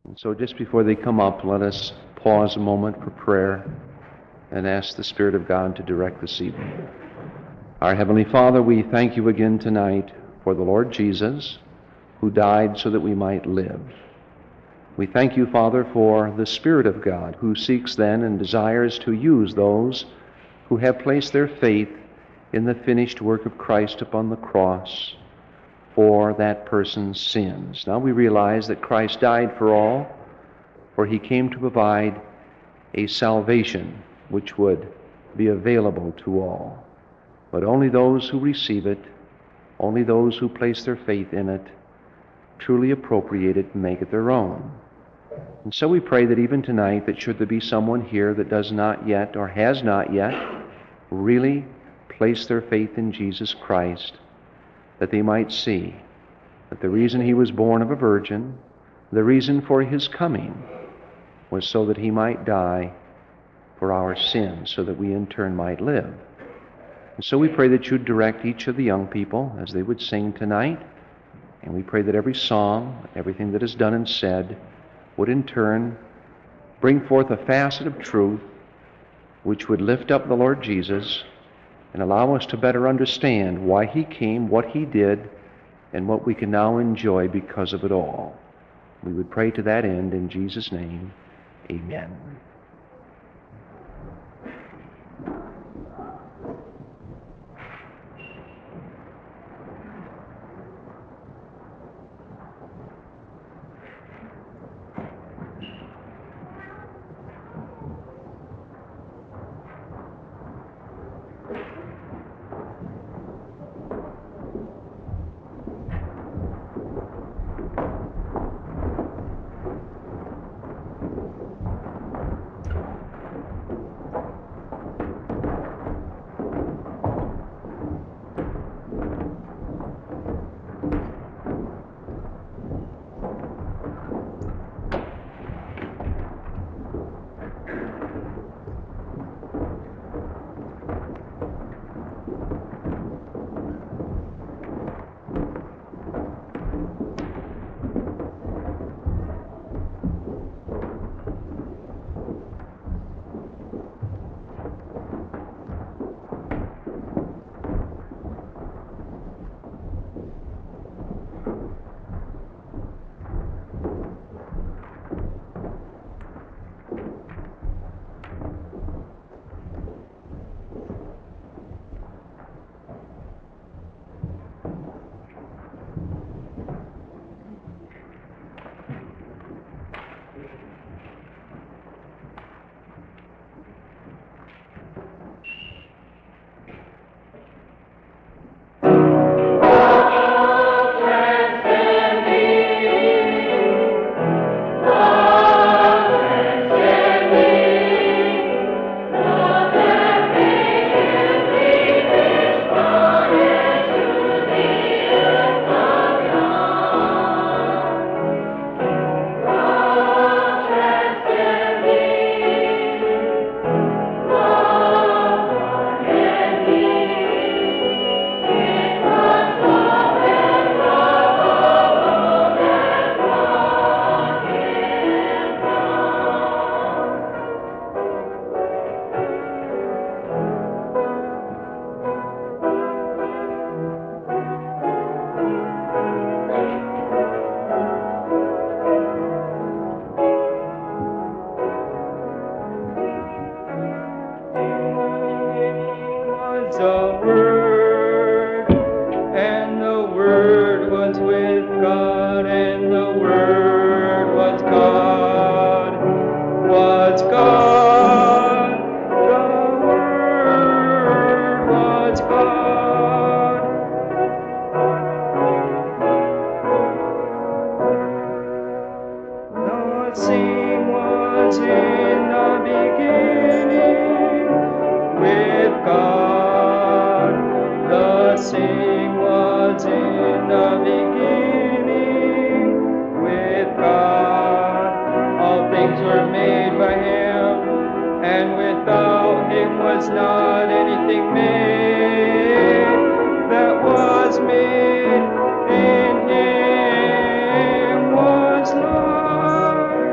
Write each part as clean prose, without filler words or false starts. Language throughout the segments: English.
And so just before they come up, let us pause a moment for prayer and ask the Spirit of God to direct this evening. Our Heavenly Father, we thank you again tonight for the Lord Jesus, who died so that we might live. We thank you, Father, for the Spirit of God, who seeks then and desires to use those who have placed their faith in the finished work of Christ upon the cross for that person's sins. Now we realize that Christ died for all, for he came to provide a salvation which would be available to all. But only those who receive it, only those who place their faith in it, truly appropriate it and make it their own. And so we pray that even tonight, that should there be someone here that does not yet or has not yet really placed their faith in Jesus Christ, that they might see that the reason he was born of a virgin, the reason for his coming, was so that he might die for our sins, so that we in turn might live. And so we pray that you'd direct each of the young people as they would sing tonight, and we pray that every song, everything that is done and said, would in turn bring forth a facet of truth which would lift up the Lord Jesus and allow us to better understand why he came, what he did, and what we can now enjoy because of it all. We would pray to that end in Jesus' name. Amen. In him was life.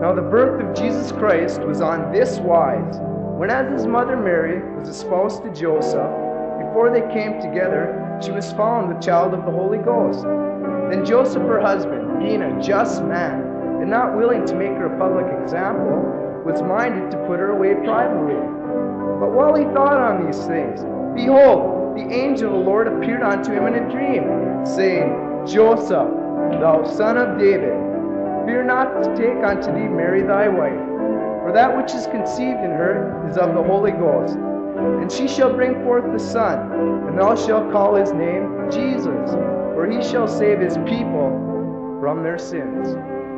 Now the birth of Jesus Christ was on this wise. When as his mother Mary was espoused to Joseph, before they came together, she was found with child of the Holy Ghost. Then Joseph, her husband, being a just man, and not willing to make her a public example, was minded to put her away privately. But while he thought on these things, behold, the angel of the Lord appeared unto him in a dream, saying, Joseph, thou son of David, fear not to take unto thee Mary thy wife, for that which is conceived in her is of the Holy Ghost. And she shall bring forth a son, and thou shalt call his name Jesus, for he shall save his people from their sins.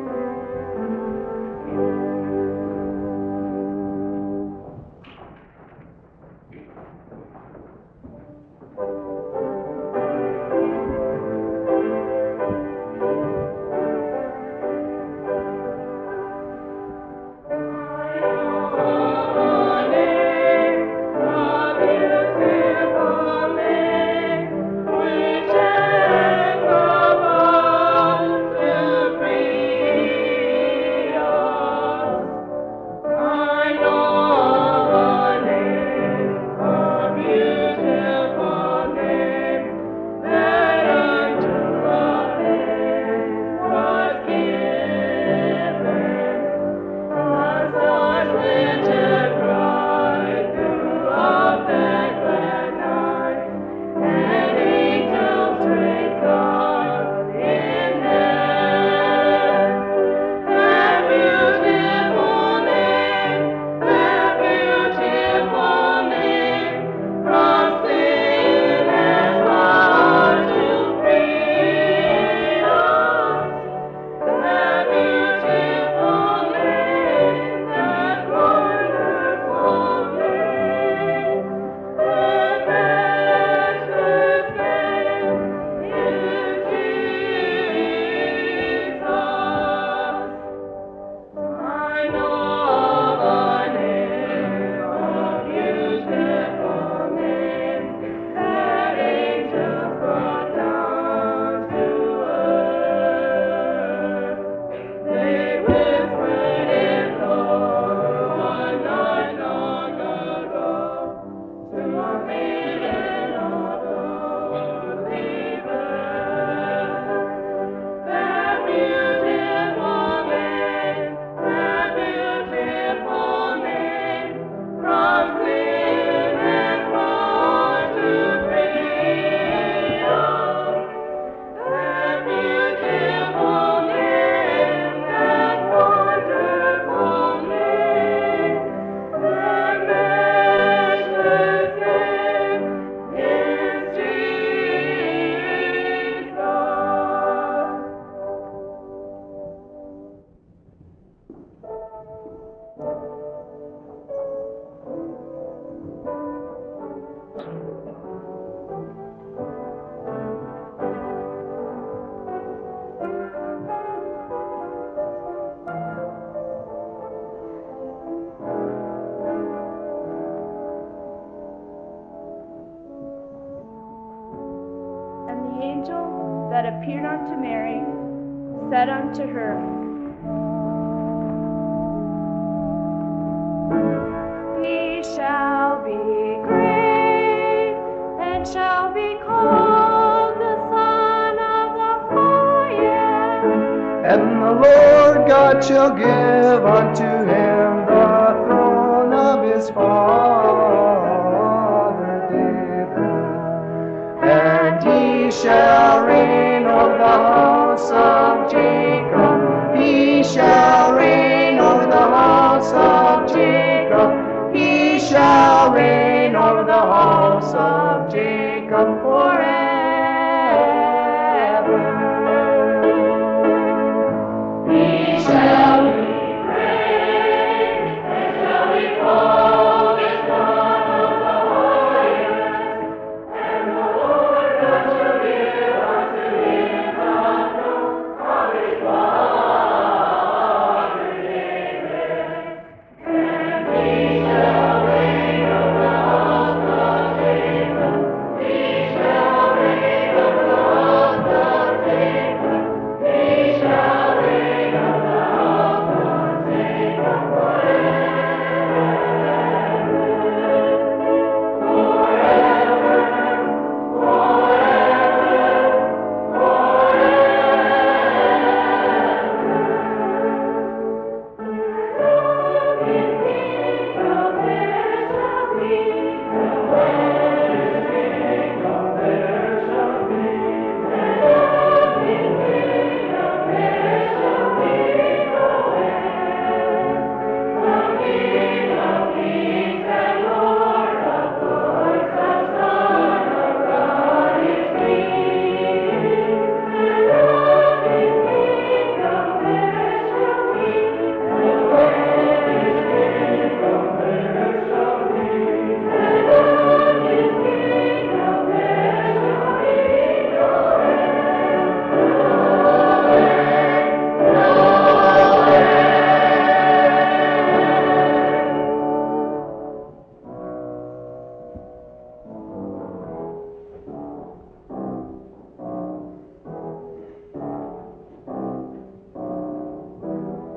That appeared unto Mary, said unto her, He shall be great, and shall be called the Son of the Highest. And the Lord God shall give unto him the throne of his father David, and he shall reign over the house of Jacob. He shall reign over the house of Jacob. He shall reign over the house of Jacob forever. He shall be great, and shall be called the Son of the Highest. And the Lord God shall give unto him the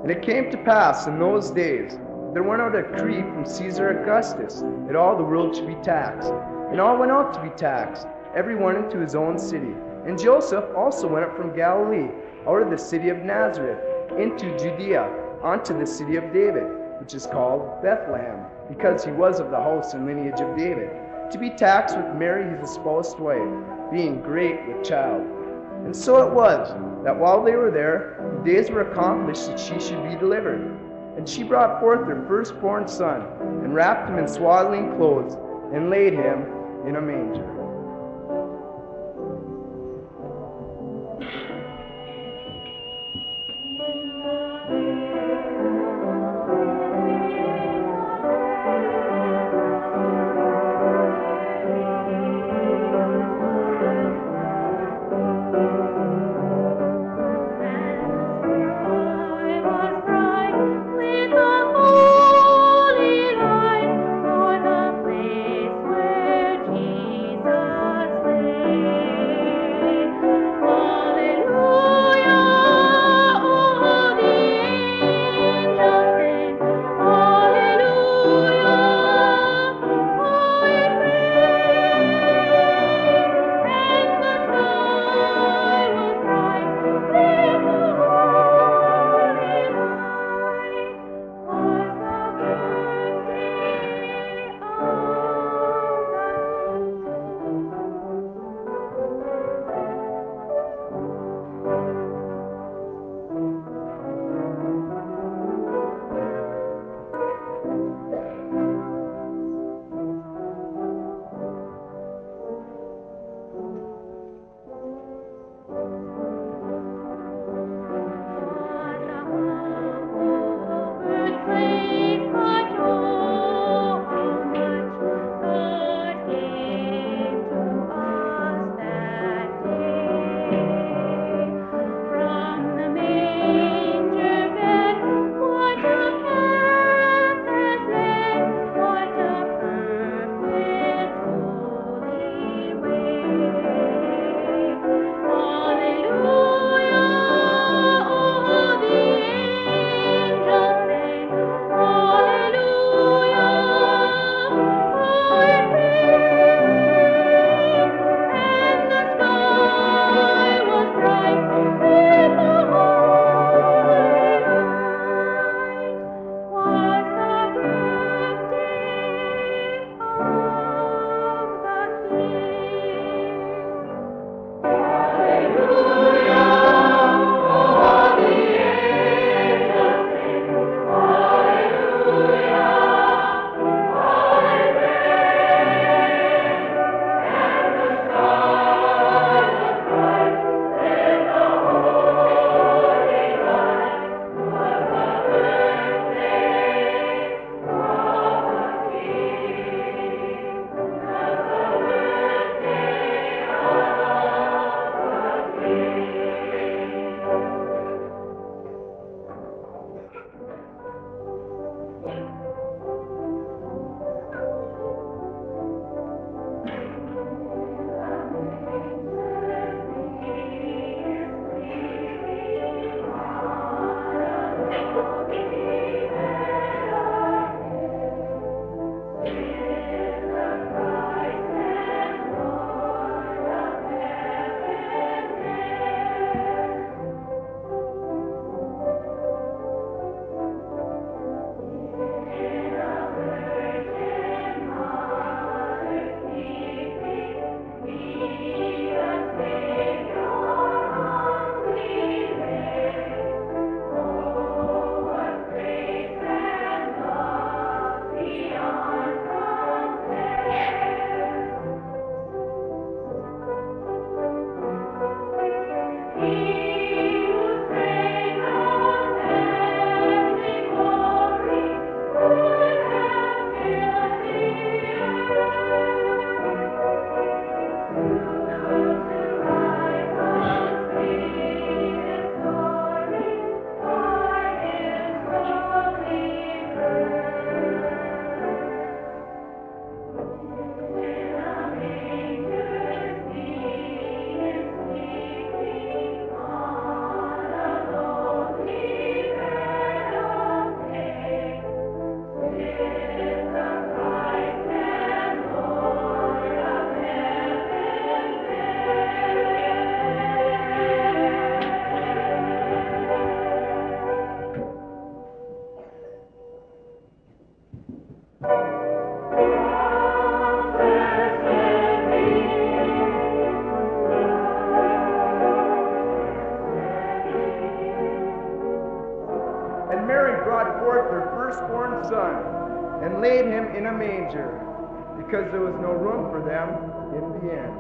And it came to pass in those days, there went out a decree from Caesar Augustus, that all the world should be taxed. And all went out to be taxed, every one into his own city. And Joseph also went up from Galilee, out of the city of Nazareth, into Judea, unto the city of David, which is called Bethlehem, because he was of the house and lineage of David, to be taxed with Mary his espoused wife, being great with child. And so it was, that while they were there, the days were accomplished that she should be delivered. And she brought forth her firstborn son, and wrapped him in swaddling clothes, and laid him in a manger. laid him in a manger, because there was no room for them in the inn.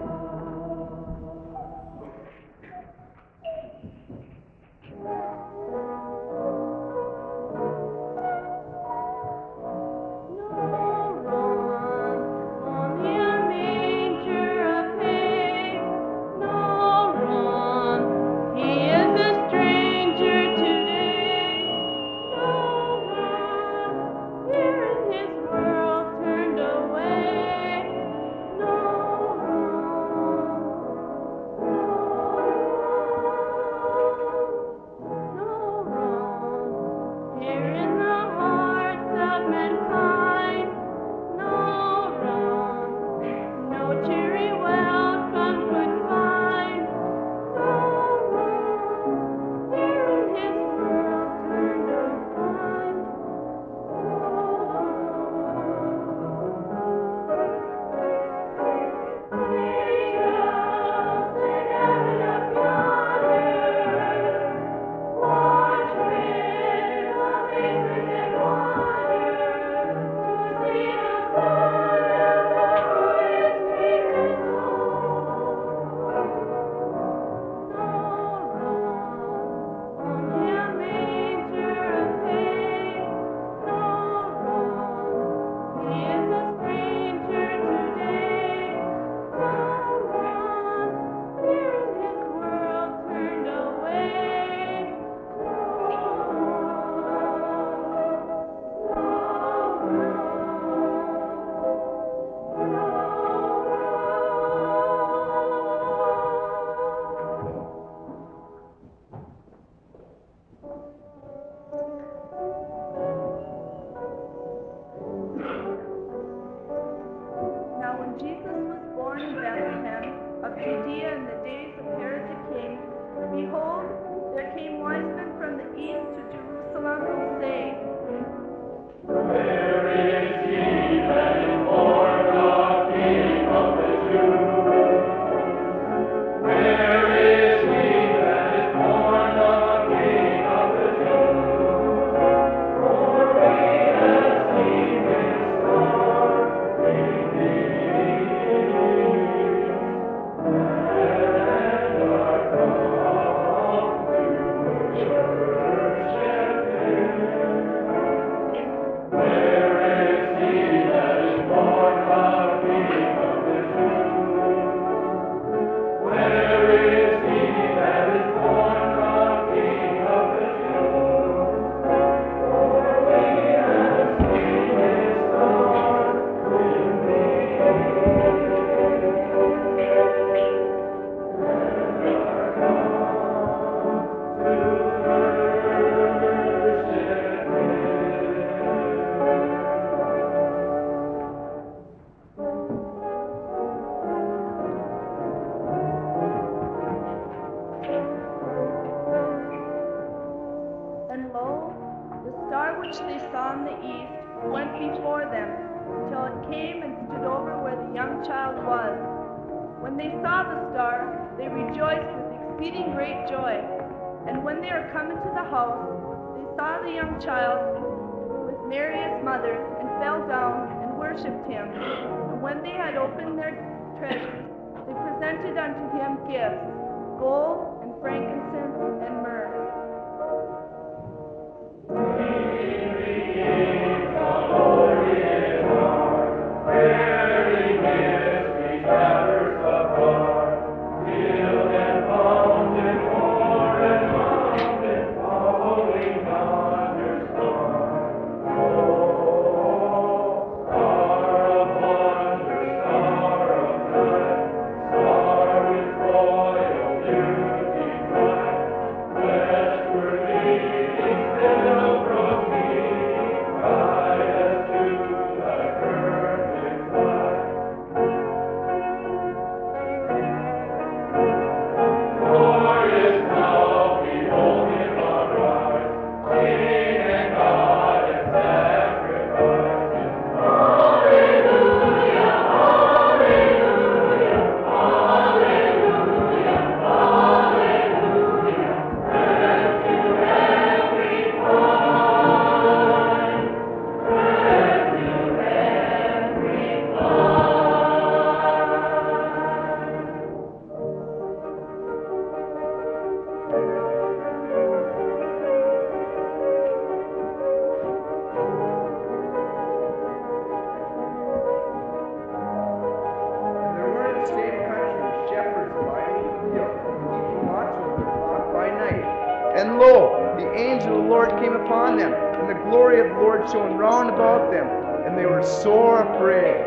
When they saw the star, they rejoiced with exceeding great joy. And when they were come into the house, they saw the young child with Mary his mother, and fell down and worshipped him. And when they had opened their treasures, they presented unto him gifts, gold and frankincense and myrrh. Royal lo, the angel of the Lord came upon them, and the glory of the Lord shone round about them, and they were sore afraid.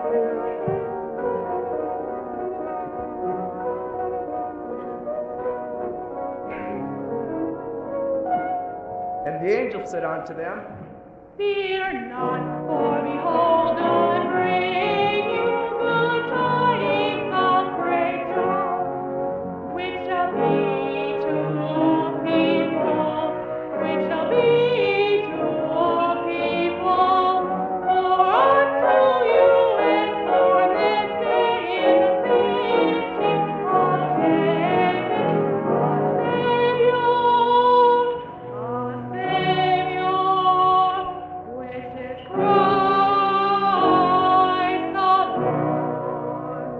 And the angel said unto them, Fear not, for behold, I bring you good tidings of great joy, which shall be to all people, which shall be to all people. For unto you is born this day in the city of David a Savior, which is Christ the Lord.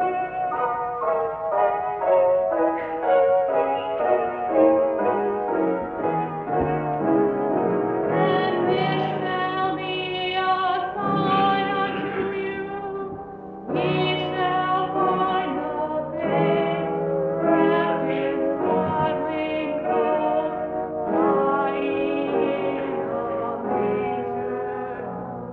And this shall be a sign unto you: ye shall find a babe wrapped in swaddling clothes, lying in a manger.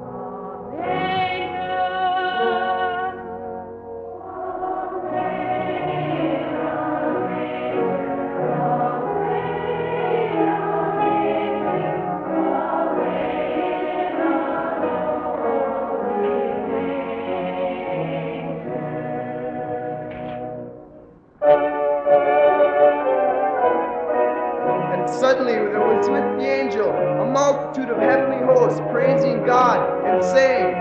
And suddenly there was with the angel a multitude of heavenly hosts, praising God and saying,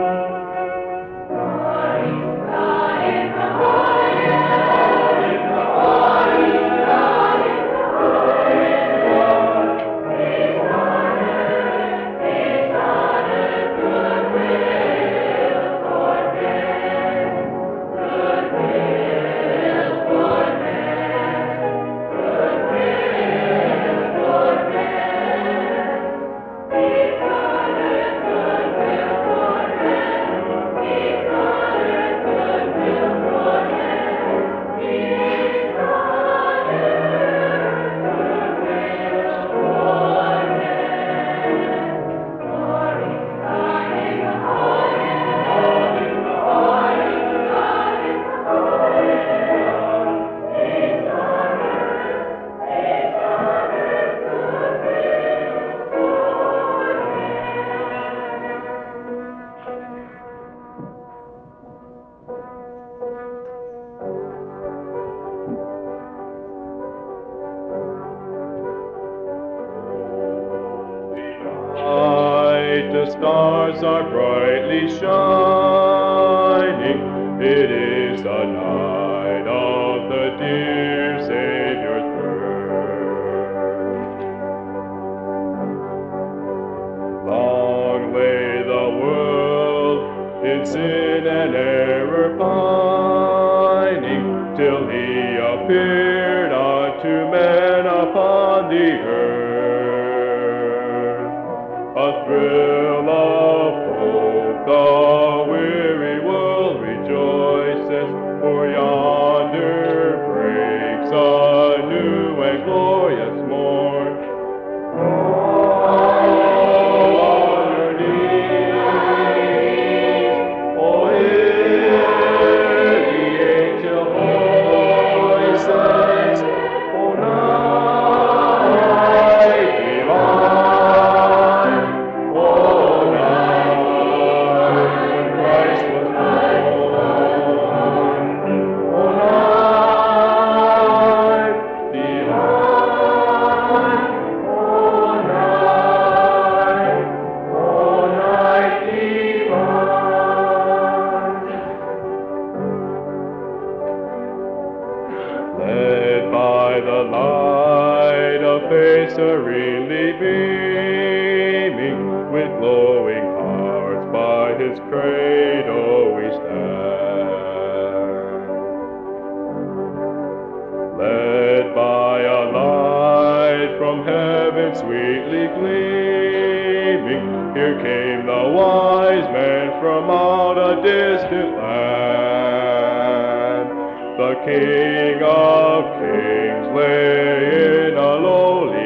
Tonight the stars are brightly shining. It is the night of the dear Savior's birth. Long lay the world in sin and error pining, till he appeared unto men upon the earth. A thrill of hope, the weary world rejoices, for yonder breaks a new and glorious morn. Oh, on your knees, oh, hear the angel voices, oh, night divine, oh, night when Christ was born, oh, night divine, oh, night divine. Led by the light of faith serenely beaming, with glowing hearts by his cradle we stand. Led by a light from heaven sweetly gleaming, here came the wise men from out a distant land. The King of Kings lay in a lowly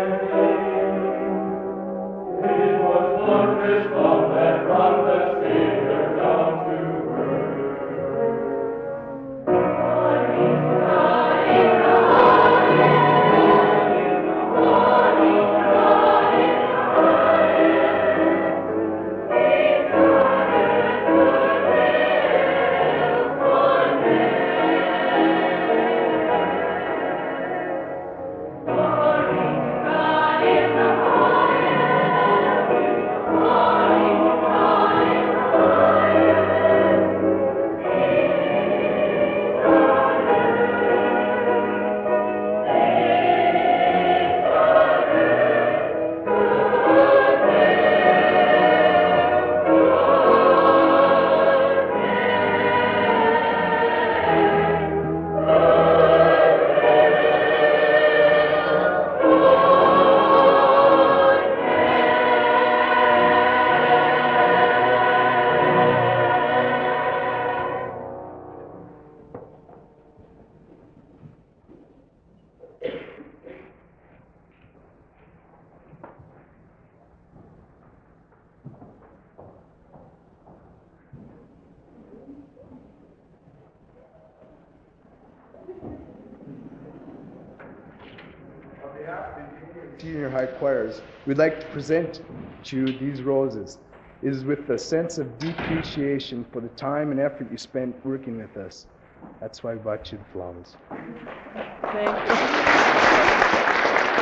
Junior high choirs, we'd like to present to you these roses. It is with a sense of deep appreciation for the time and effort you spent working with us. That's why I bought you the flowers. Thank you.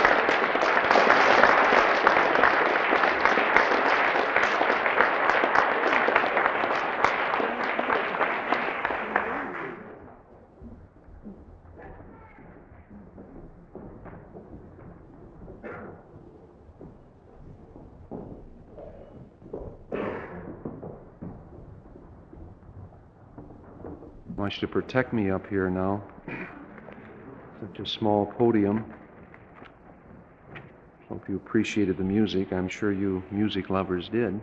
I want you to protect me up here now. Such a small podium. Hope you appreciated the music. I'm sure you music lovers did.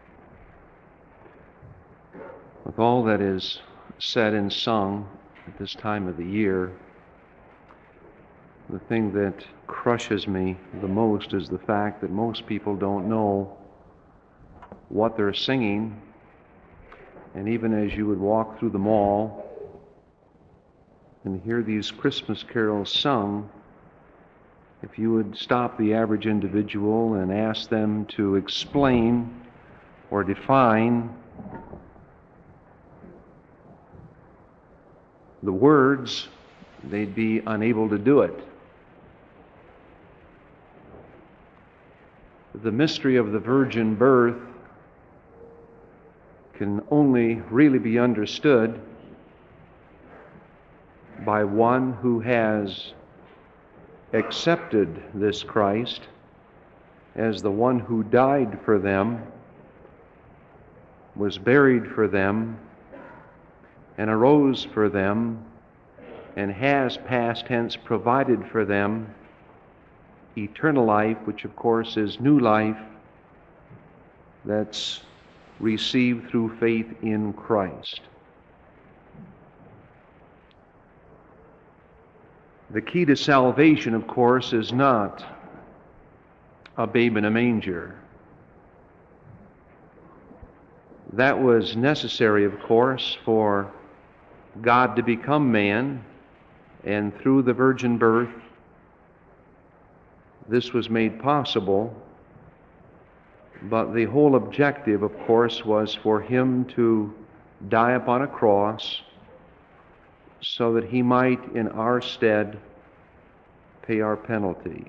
With all that is said and sung at this time of the year, the thing that crushes me the most is the fact that most people don't know what they're singing. And even as you would walk through the mall and hear these Christmas carols sung, if you would stop the average individual and ask them to explain or define the words, they'd be unable to do it. The mystery of the virgin birth can only really be understood by one who has accepted this Christ as the one who died for them, was buried for them, and arose for them, and has past tense provided for them eternal life, which of course is new life that's received through faith in Christ. The key to salvation, of course, is not a babe in a manger. That was necessary, of course, for God to become man, and through the virgin birth, this was made possible. But the whole objective, of course, was for him to die upon a cross so that he might, in our stead, pay our penalty.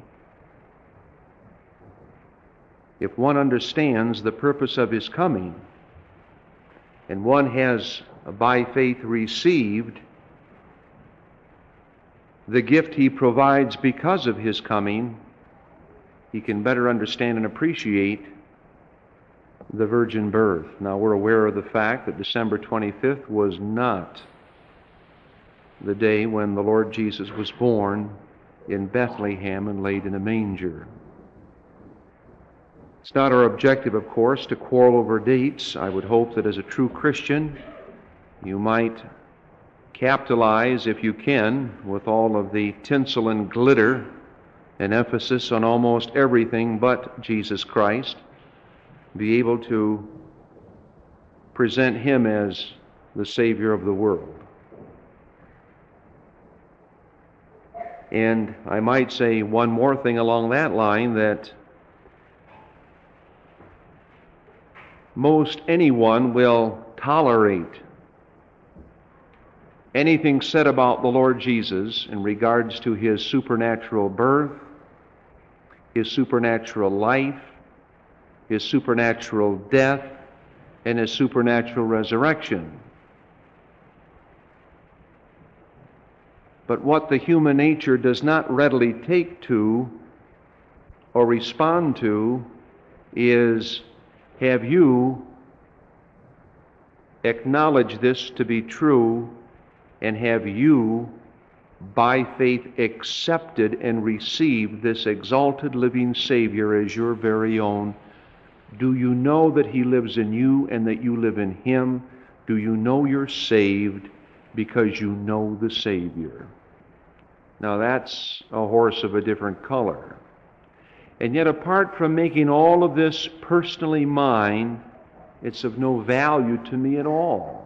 If one understands the purpose of his coming, and one has, by faith, received the gift he provides because of his coming, he can better understand and appreciate the virgin birth. Now, we're aware of the fact that December 25th was not the day when the Lord Jesus was born in Bethlehem and laid in a manger. It's not our objective, of course, to quarrel over dates. I would hope that as a true Christian, you might capitalize, if you can, with all of the tinsel and glitter an emphasis on almost everything but Jesus Christ, be able to present Him as the Savior of the world. And I might say one more thing along that line, that most anyone will tolerate anything said about the Lord Jesus in regards to His supernatural birth, His supernatural life, His supernatural death, and His supernatural resurrection. But what the human nature does not readily take to or respond to is, have you acknowledged this to be true, and have you, by faith, accepted and received this exalted living Savior as your very own? Do you know that He lives in you and that you live in Him? Do you know you're saved because you know the Savior? Now that's a horse of a different color. And yet, apart from making all of this personally mine, it's of no value to me at all.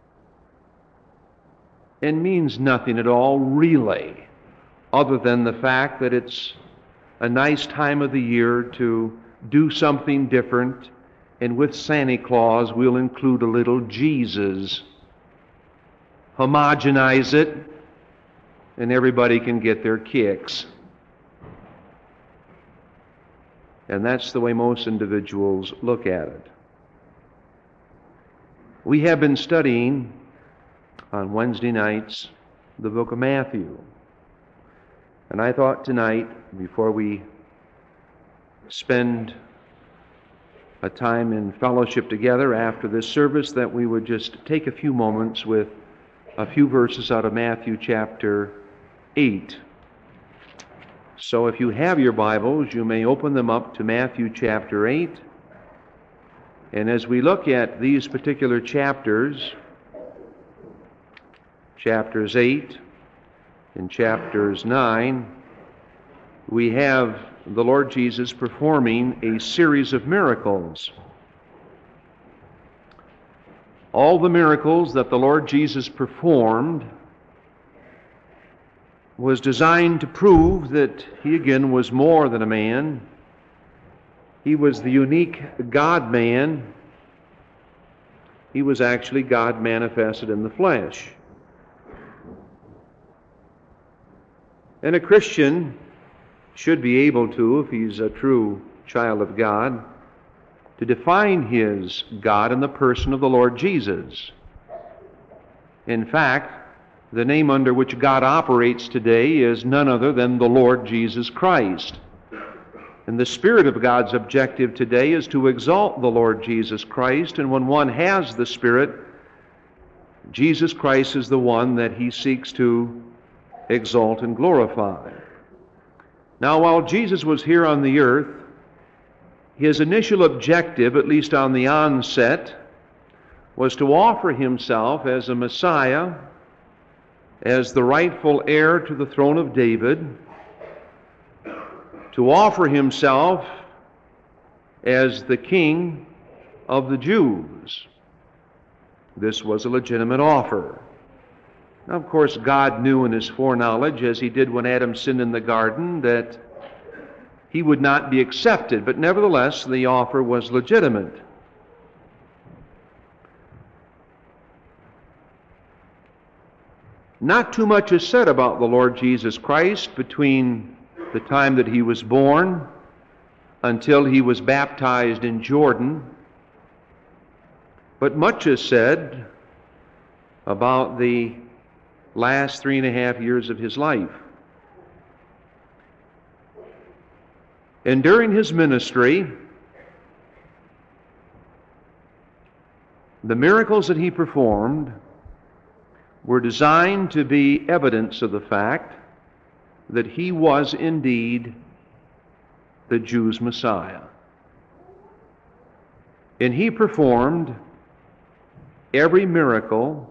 And means nothing at all, really, other than the fact that it's a nice time of the year to do something different, and with Santa Claus we'll include a little Jesus. Homogenize it, and everybody can get their kicks. And that's the way most individuals look at it. We have been studying on Wednesday nights the book of Matthew. And I thought tonight, before we spend a time in fellowship together after this service, that we would just take a few moments with a few verses out of Matthew chapter 8. So if you have your Bibles, you may open them up to Matthew chapter 8. And as we look at these particular chapters, chapters 8 and chapters 9, we have the Lord Jesus performing a series of miracles. All the miracles that the Lord Jesus performed was designed to prove that He again was more than a man. He was the unique God-man. He was actually God manifested in the flesh. And a Christian should be able to, if he's a true child of God, to define his God in the person of the Lord Jesus. In fact, the name under which God operates today is none other than the Lord Jesus Christ. And the Spirit of God's objective today is to exalt the Lord Jesus Christ, and when one has the Spirit, Jesus Christ is the one that He seeks to exalt and glorify. Now, while Jesus was here on the earth, His initial objective, at least on the onset, was to offer Himself as a Messiah, as the rightful heir to the throne of David, to offer Himself as the King of the Jews. This was a legitimate offer. Now, of course, God knew in His foreknowledge, as He did when Adam sinned in the garden, that He would not be accepted, but nevertheless, the offer was legitimate. Not too much is said about the Lord Jesus Christ between the time that He was born until He was baptized in Jordan, but much is said about the last 3.5 years of His life. And during His ministry, the miracles that He performed were designed to be evidence of the fact that He was indeed the Jews' Messiah. And He performed every miracle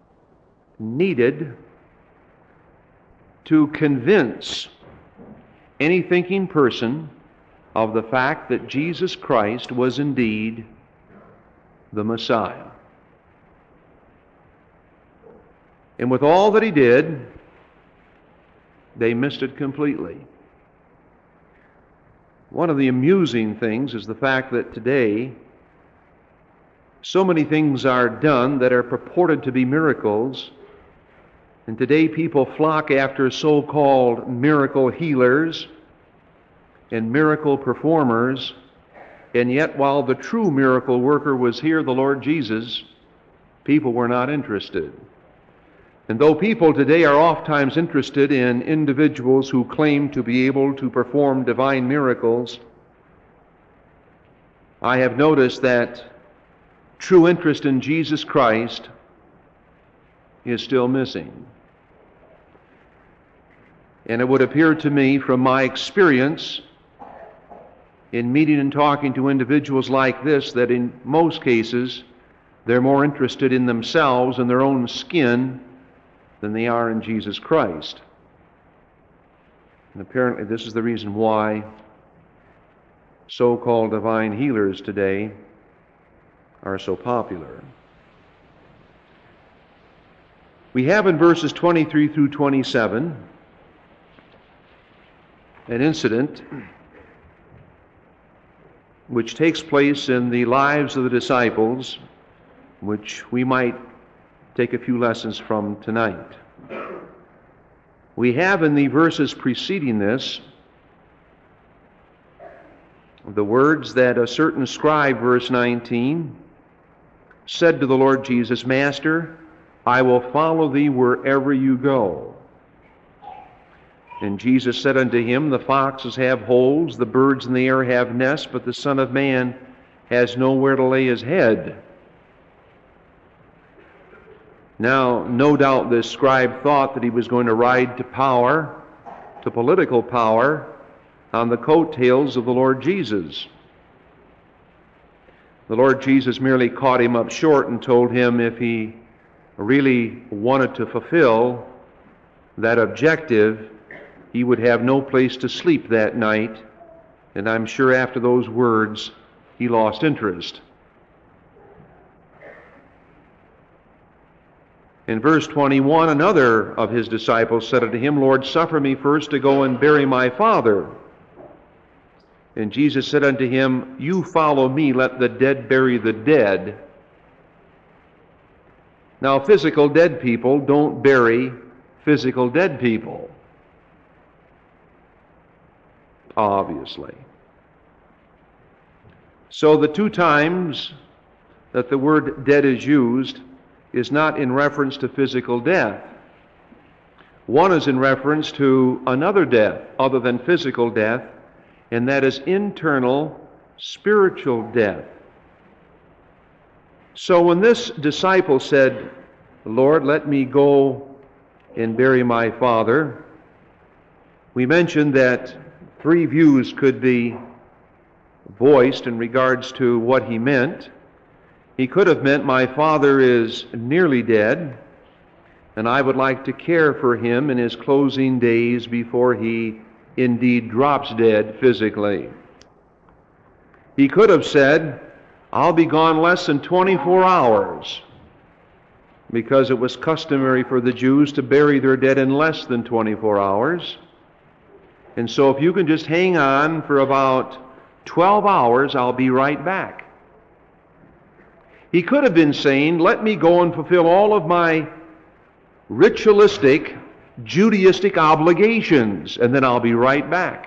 needed to convince any thinking person of the fact that Jesus Christ was indeed the Messiah. And with all that he did, they missed it completely. One of the amusing things is the fact that today so many things are done that are purported to be miracles, and today people flock after so-called miracle healers and miracle performers, and yet while the true miracle worker was here, the Lord Jesus, people were not interested. And though people today are oftentimes interested in individuals who claim to be able to perform divine miracles, I have noticed that true interest in Jesus Christ is still missing. And it would appear to me from my experience in meeting and talking to individuals like this that in most cases they're more interested in themselves and their own skin than they are in Jesus Christ. And apparently this is the reason why so-called divine healers today are so popular. We have in verses 23 through 27 an incident which takes place in the lives of the disciples, which we might take a few lessons from tonight. We have in the verses preceding this the words that a certain scribe, verse 19, said to the Lord Jesus, "Master, I will follow thee wherever you go." And Jesus said unto him, "The foxes have holes, the birds in the air have nests, but the Son of Man has nowhere to lay his head." Now, no doubt this scribe thought that he was going to ride to power, to political power, on the coattails of the Lord Jesus. The Lord Jesus merely caught him up short and told him if he really wanted to fulfill that objective, he would have no place to sleep that night. And I'm sure after those words, he lost interest. In verse 21, another of his disciples said unto him, "Lord, suffer me first to go and bury my father." And Jesus said unto him, "You follow me, let the dead bury the dead." Now, physical dead people don't bury physical dead people, obviously. So the two times that the word dead is used is not in reference to physical death. One is in reference to another death other than physical death, and that is internal spiritual death. So when this disciple said, "Lord, let me go and bury my father," we mentioned that three views could be voiced in regards to what he meant. He could have meant, "My father is nearly dead, and I would like to care for him in his closing days before he indeed drops dead physically." He could have said, "I'll be gone less than 24 hours, because it was customary for the Jews to bury their dead in less than 24 hours. And so if you can just hang on for about 12 hours, I'll be right back." He could have been saying, "Let me go and fulfill all of my ritualistic, Judaistic obligations, and then I'll be right back."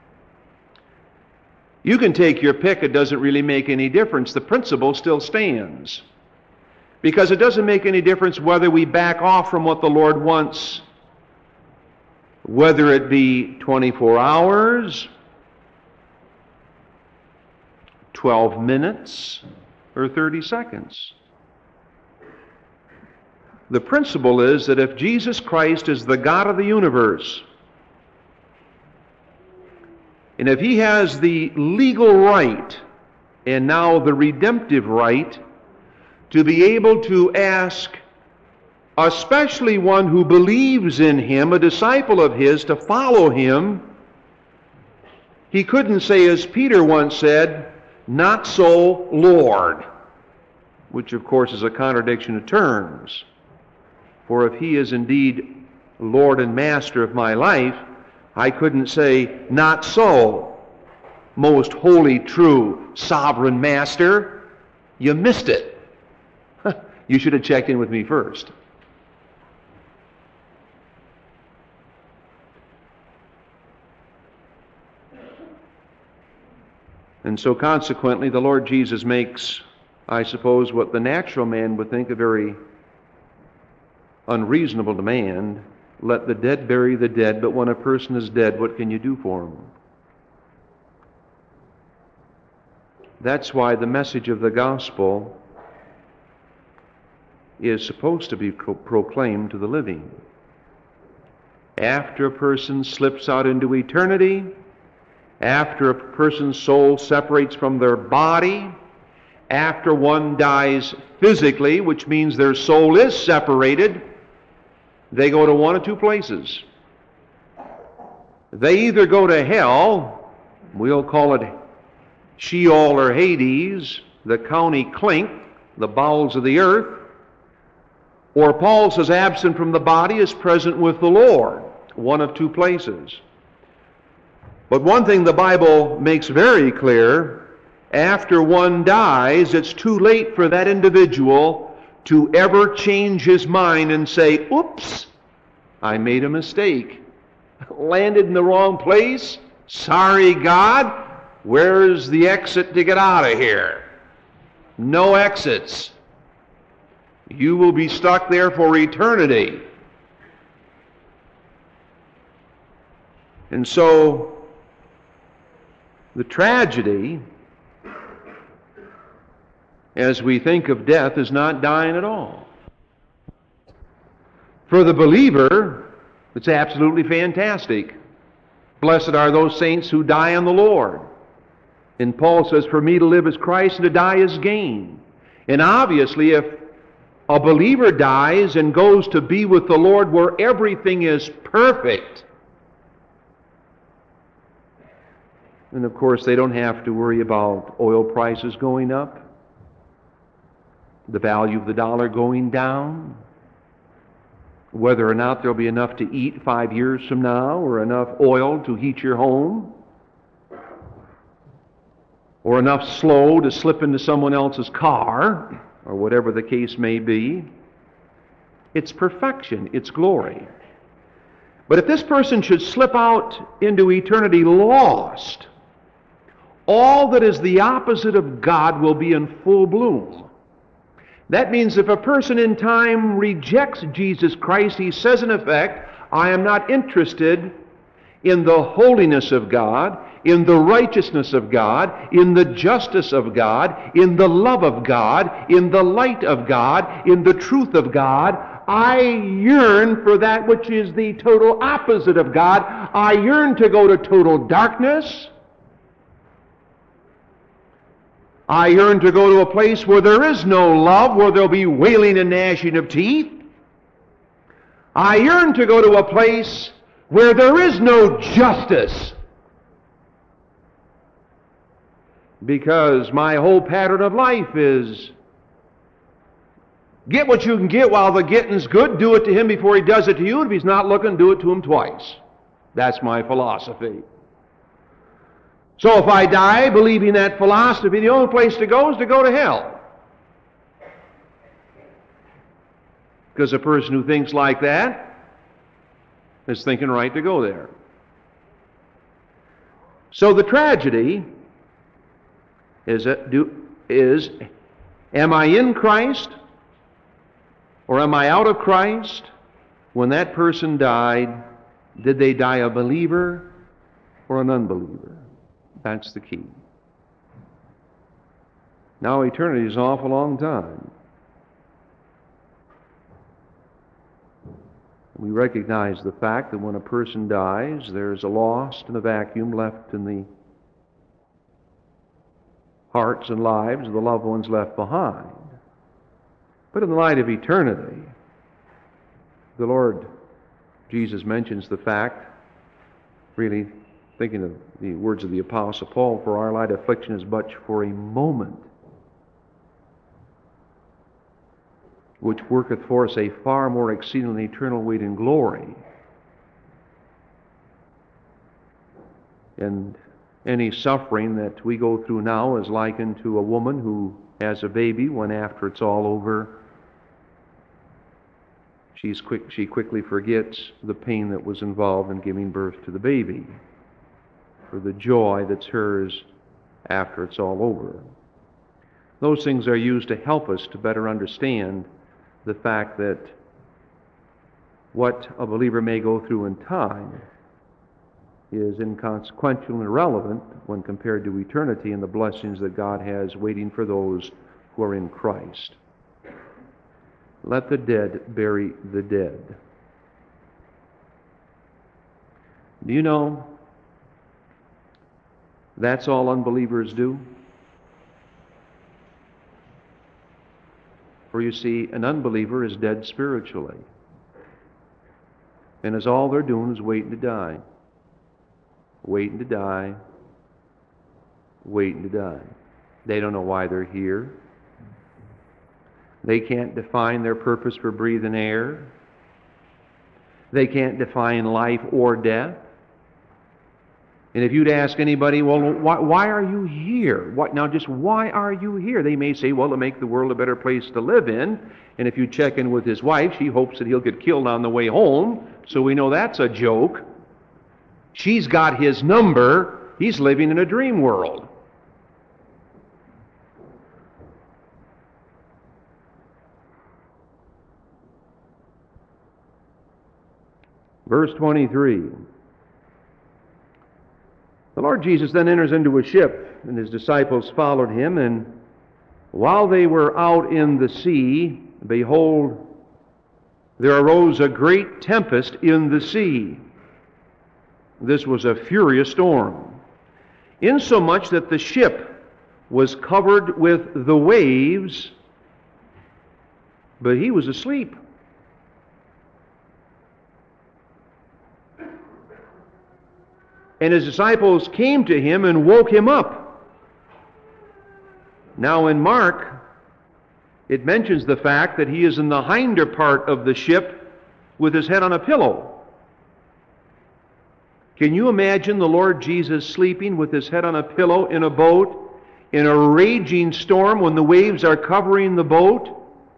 You can take your pick. It doesn't really make any difference. The principle still stands. Because it doesn't make any difference whether we back off from what the Lord wants, whether it be 24 hours, 12 minutes, or 30 seconds. The principle is that if Jesus Christ is the God of the universe, and if He has the legal right, and now the redemptive right, to be able to ask, especially one who believes in Him, a disciple of His, to follow Him, He couldn't say, as Peter once said, "Not so, Lord," which of course is a contradiction of terms. For if he is indeed Lord and Master of my life, I couldn't say, "Not so, most holy, true, sovereign Master. You missed it. You should have checked in with me first." And so consequently, the Lord Jesus makes, I suppose, what the natural man would think a very unreasonable demand. Let the dead bury the dead, but when a person is dead, what can you do for him? That's why the message of the gospel is supposed to be proclaimed to the living. After a person slips out into eternity, after a person's soul separates from their body, after one dies physically, which means their soul is separated, they go to one of two places. They either go to hell, we'll call it Sheol or Hades, the county clink, the bowels of the earth, or Paul says absent from the body is present with the Lord, one of two places. But one thing the Bible makes very clear, after one dies, it's too late for that individual to ever change his mind and say, "Oops, I made a mistake. Landed in the wrong place. Sorry, God. Where's the exit to get out of here?" No exits. You will be stuck there for eternity. And so, the tragedy, as we think of death, is not dying at all. For the believer, it's absolutely fantastic. Blessed are those saints who die in the Lord. And Paul says, "For me to live is Christ, and to die is gain." And obviously, if a believer dies and goes to be with the Lord where everything is perfect, and of course, they don't have to worry about oil prices going up, the value of the dollar going down, whether or not there'll be enough to eat 5 years from now, or enough oil to heat your home, or enough slow to slip into someone else's car, or whatever the case may be. It's perfection, it's glory. But if this person should slip out into eternity lost, all that is the opposite of God will be in full bloom. That means if a person in time rejects Jesus Christ, he says in effect, "I am not interested in the holiness of God, in the righteousness of God, in the justice of God, in the love of God, in the light of God, in the truth of God. I yearn for that which is the total opposite of God. I yearn to go to total darkness. I yearn to go to a place where there is no love, where there'll be wailing and gnashing of teeth. I yearn to go to a place where there is no justice, because my whole pattern of life is get what you can get while the getting's good. Do it to him before he does it to you. And if he's not looking, do it to him twice. That's my philosophy. So if I die believing that philosophy, the only place to go is to go to hell. Because a person who thinks like that is thinking right to go there. So the tragedy is, am I in Christ or am I out of Christ? When that person died, did they die a believer or an unbeliever? That's the key. Now eternity is an awful long time. We recognize the fact that when a person dies, there's a lost and a vacuum left in the hearts and lives of the loved ones left behind. But in the light of eternity, the Lord Jesus mentions the fact, really, thinking of the words of the Apostle Paul, for our light affliction is but for a moment, which worketh for us a far more exceedingly eternal weight in glory. And any suffering that we go through now is likened to a woman who has a baby when after it's all over, she quickly forgets the pain that was involved in giving birth to the baby, for the joy that's hers after it's all over. Those things are used to help us to better understand the fact that what a believer may go through in time is inconsequential and irrelevant when compared to eternity and the blessings that God has waiting for those who are in Christ. Let the dead bury the dead. Do you know that's all unbelievers do? For you see, an unbeliever is dead spiritually. And as all they're doing is waiting to die. Waiting to die. Waiting to die. They don't know why they're here. They can't define their purpose for breathing air. They can't define life or death. And if you'd ask anybody, well, why are you here? Why are you here? They may say, well, to make the world a better place to live in. And if you check in with his wife, she hopes that he'll get killed on the way home. So we know that's a joke. She's got his number. He's living in a dream world. Verse 23. The Lord Jesus then enters into a ship, and his disciples followed him, and while they were out in the sea, behold, there arose a great tempest in the sea. This was a furious storm, insomuch that the ship was covered with the waves, but he was asleep. And his disciples came to him and woke him up. Now in Mark, it mentions the fact that he is in the hinder part of the ship with his head on a pillow. Can you imagine the Lord Jesus sleeping with his head on a pillow in a boat in a raging storm when the waves are covering the boat?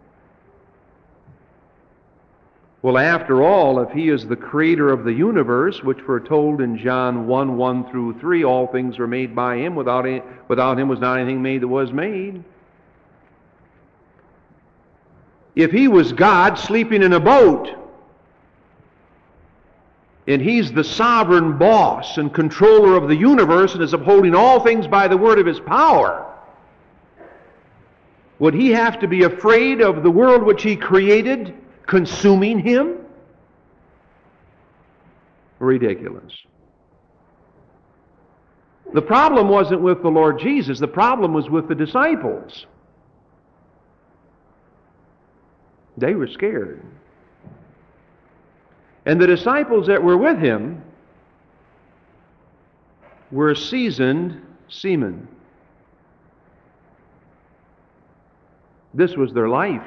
Well, after all, if he is the creator of the universe, which we're told in John 1 through 3, all things were made by him, without him was not anything made that was made. If he was God sleeping in a boat, and he's the sovereign boss and controller of the universe and is upholding all things by the word of his power, would he have to be afraid of the world which he created consuming him? Ridiculous. The problem wasn't with the Lord Jesus. The problem was with the disciples. They were scared. And the disciples that were with him were seasoned seamen. This was their life.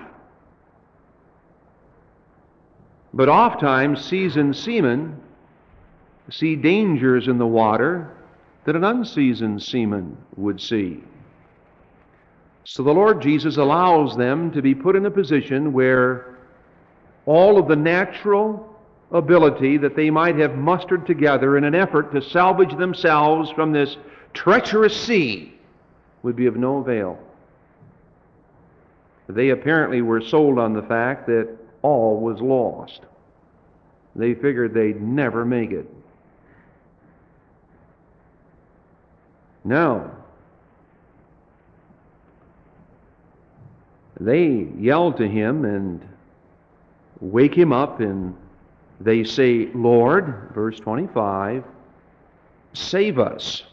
But oftentimes, seasoned seamen see dangers in the water that an unseasoned seaman would see. So the Lord Jesus allows them to be put in a position where all of the natural ability that they might have mustered together in an effort to salvage themselves from this treacherous sea would be of no avail. They apparently were sold on the fact that all was lost. They figured they'd never make it. No. They yell to him and wake him up, and they say, Lord, verse 25, save us,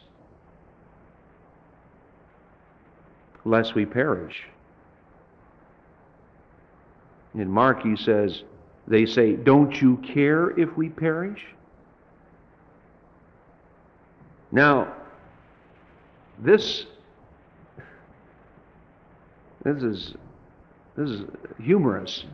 lest we perish. In Mark he says, they say, don't you care if we perish? Now, this is humorous.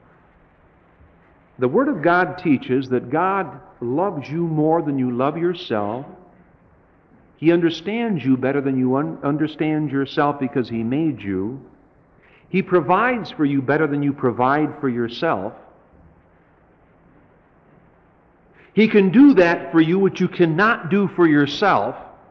The Word of God teaches that God loves you more than you love yourself. He understands you better than you understand yourself because He made you. He provides for you better than you provide for yourself. He can do that for you which you cannot do for yourself.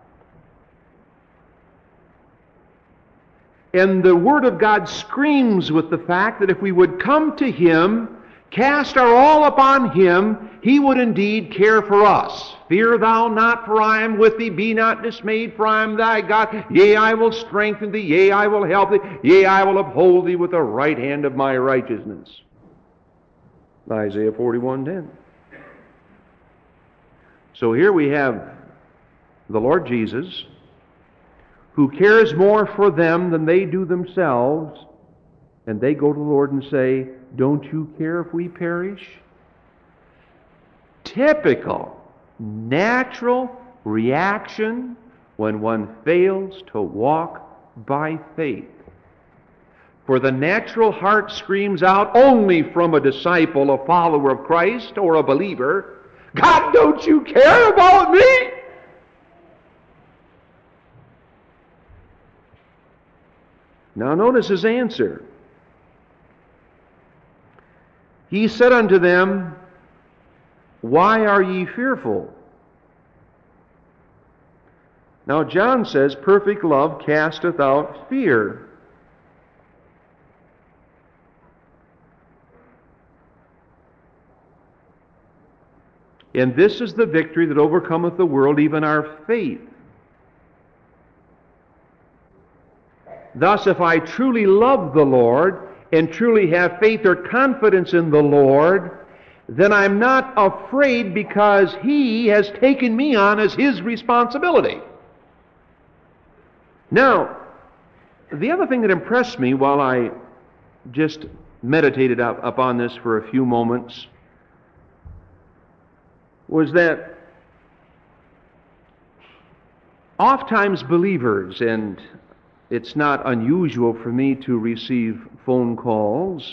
And the Word of God screams with the fact that if we would come to Him, cast our all upon Him, He would indeed care for us. Fear thou not, for I am with thee. Be not dismayed, for I am thy God. Yea, I will strengthen thee. Yea, I will help thee. Yea, I will uphold thee with the right hand of my righteousness. Isaiah 41:10. So here we have the Lord Jesus, who cares more for them than they do themselves, and they go to the Lord and say, don't you care if we perish? Typical, natural reaction when one fails to walk by faith. For the natural heart screams out only from a disciple, a follower of Christ, or a believer, God, don't you care about me? Now notice His answer. He said unto them, why are ye fearful? Now John says, perfect love casteth out fear. And this is the victory that overcometh the world, even our faith. Thus, if I truly love the Lord and truly have faith or confidence in the Lord, then I'm not afraid because He has taken me on as His responsibility. Now, the other thing that impressed me while I just meditated upon this for a few moments was that oftentimes believers, and it's not unusual for me to receive phone calls,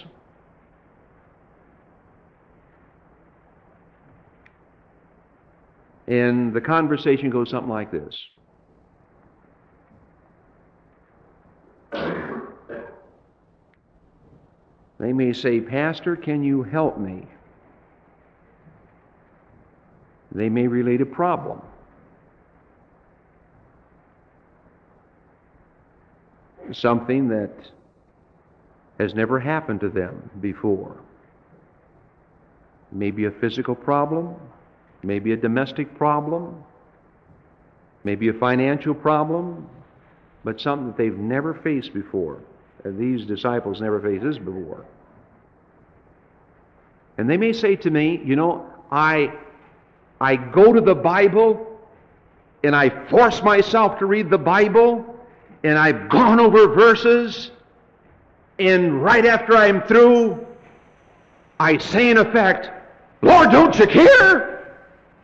and the conversation goes something like this. They may say, Pastor, can you help me? They may relate a problem. Something that has never happened to them before. Maybe a physical problem, maybe a domestic problem, maybe a financial problem, but something that they've never faced before. These disciples never faced this before. And they may say to me, you know, I go to the Bible and I force myself to read the Bible and I've gone over verses and right after I'm through, I say in effect, Lord, don't you care?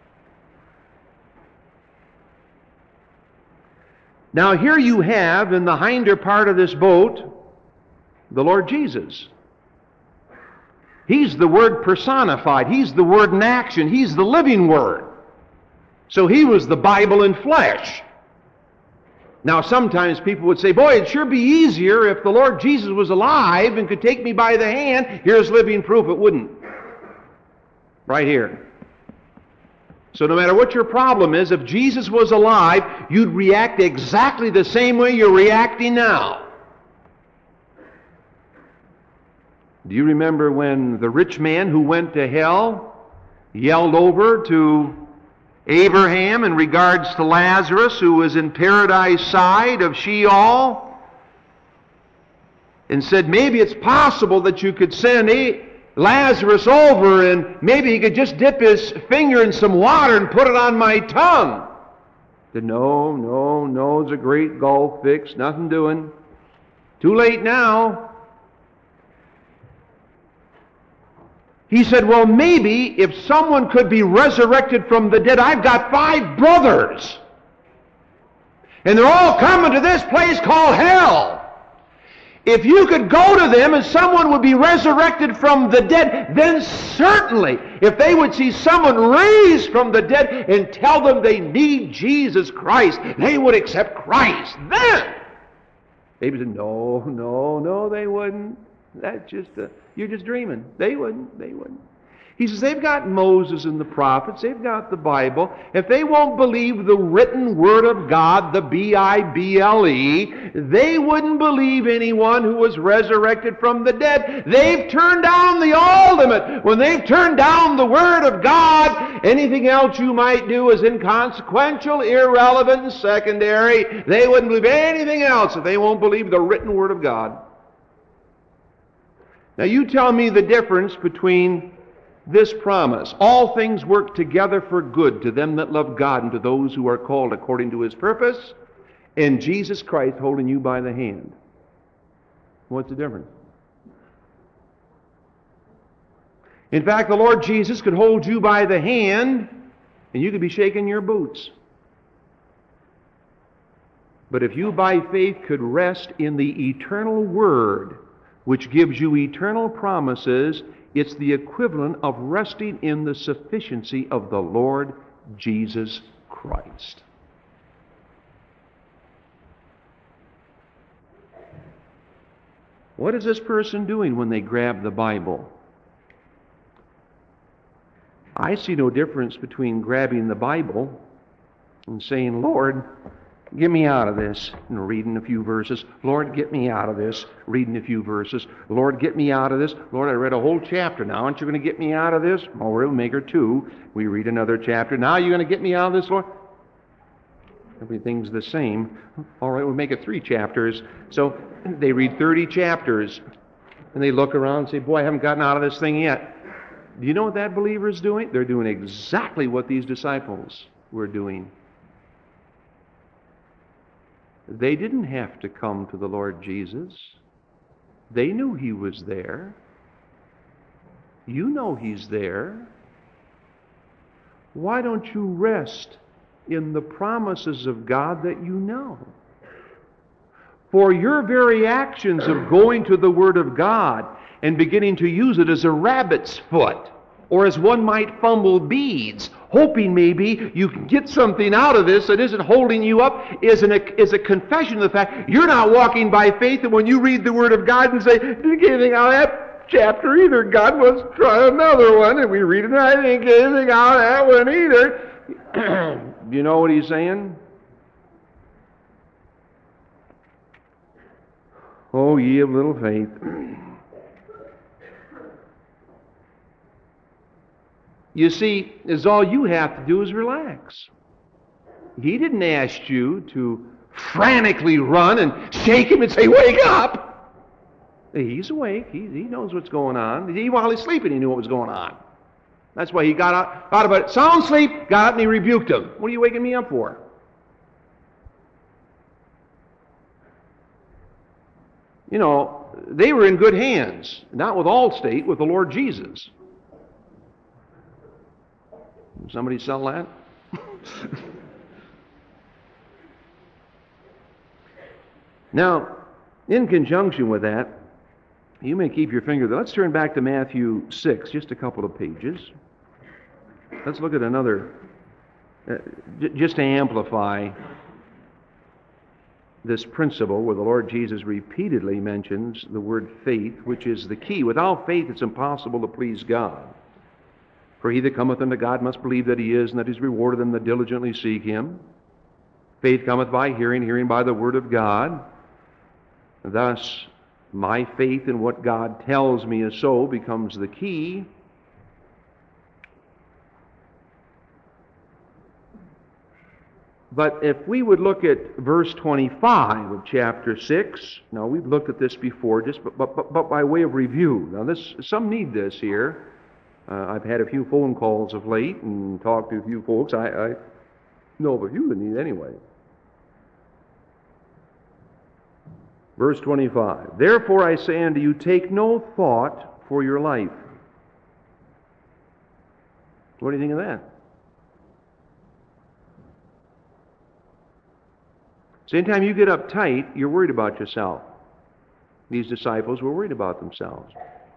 Now here you have in the hinder part of this boat, the Lord Jesus. He's the Word personified. He's the Word in action. He's the living Word. So He was the Bible in flesh. Now sometimes people would say, boy, it'd sure be easier if the Lord Jesus was alive and could take me by the hand. Here's living proof. It wouldn't. Right here. So no matter what your problem is, if Jesus was alive, you'd react exactly the same way you're reacting now. Do you remember when the rich man who went to hell yelled over to Abraham in regards to Lazarus, who was in paradise side of Sheol, and said, maybe it's possible that you could send Lazarus over and maybe he could just dip his finger in some water and put it on my tongue. He said, no, it's a great gulf fix, nothing doing. Too late now. He said, well, maybe if someone could be resurrected from the dead, I've got 5 brothers. And they're all coming to this place called hell. If you could go to them and someone would be resurrected from the dead, then certainly, if they would see someone raised from the dead and tell them they need Jesus Christ, they would accept Christ. Then, David said, no, they wouldn't. That's just, you're just dreaming. They wouldn't. He says, they've got Moses and the prophets, they've got the Bible. If they won't believe the written Word of God, the Bible, they wouldn't believe anyone who was resurrected from the dead. They've turned down the ultimate. When they've turned down the Word of God, anything else you might do is inconsequential, irrelevant, and secondary. They wouldn't believe anything else if they won't believe the written Word of God. Now you tell me the difference between this promise, all things work together for good to them that love God and to those who are called according to His purpose, and Jesus Christ holding you by the hand. What's the difference? In fact, the Lord Jesus could hold you by the hand and you could be shaking your boots. But if you by faith could rest in the eternal Word, which gives you eternal promises, it's the equivalent of resting in the sufficiency of the Lord Jesus Christ. What is this person doing when they grab the Bible? I see no difference between grabbing the Bible and saying, Lord, get me out of this, and reading a few verses. Lord, get me out of this, reading a few verses. Lord, get me out of this. Lord, I read a whole chapter now. Aren't you going to get me out of this? Oh, we'll make her 2. We read another chapter. Now you're going to get me out of this, Lord? Everything's the same. All right, we'll make it 3 chapters. So they read 30 chapters, and they look around and say, boy, I haven't gotten out of this thing yet. Do you know what that believer is doing? They're doing exactly what these disciples were doing. They didn't have to come to the Lord Jesus. They knew He was there. You know He's there. Why don't you rest in the promises of God that you know? For your very actions of going to the Word of God and beginning to use it as a rabbit's foot, or as one might fumble beads, hoping maybe you can get something out of this that isn't holding you up, is a confession of the fact you're not walking by faith. And when you read the Word of God and say, didn't get anything out of that chapter either, God must try another one, and we read it and I didn't get anything out of that one either. You know what he's saying? Oh, ye of little faith. You see, is all you have to do is relax. He didn't ask you to frantically run and shake him and say, wake up! He's awake. He knows what's going on. While he's sleeping, he knew what was going on. That's why he got out of it. Sound sleep, got up and he rebuked him. What are you waking me up for? You know, they were in good hands. Not with Allstate, with the Lord Jesus. Somebody sell that? Now, in conjunction with that, you may keep your finger there. Let's turn back to Matthew 6, just a couple of pages. Let's look at another, just to amplify this principle where the Lord Jesus repeatedly mentions the word faith, which is the key. Without faith, it's impossible to please God. For he that cometh unto God must believe that He is, and that He's rewarded them that diligently seek Him. Faith cometh by hearing, hearing by the Word of God. Thus, my faith in what God tells me is so becomes the key. But if we would look at verse 25 of chapter 6, now we've looked at this before, just but by way of review. Now some need this here. I've had a few phone calls of late and talked to a few folks. I know of a few that need it anyway. Verse 25. Therefore I say unto you, take no thought for your life. What do you think of that? So anytime you get uptight, you're worried about yourself. These disciples were worried about themselves.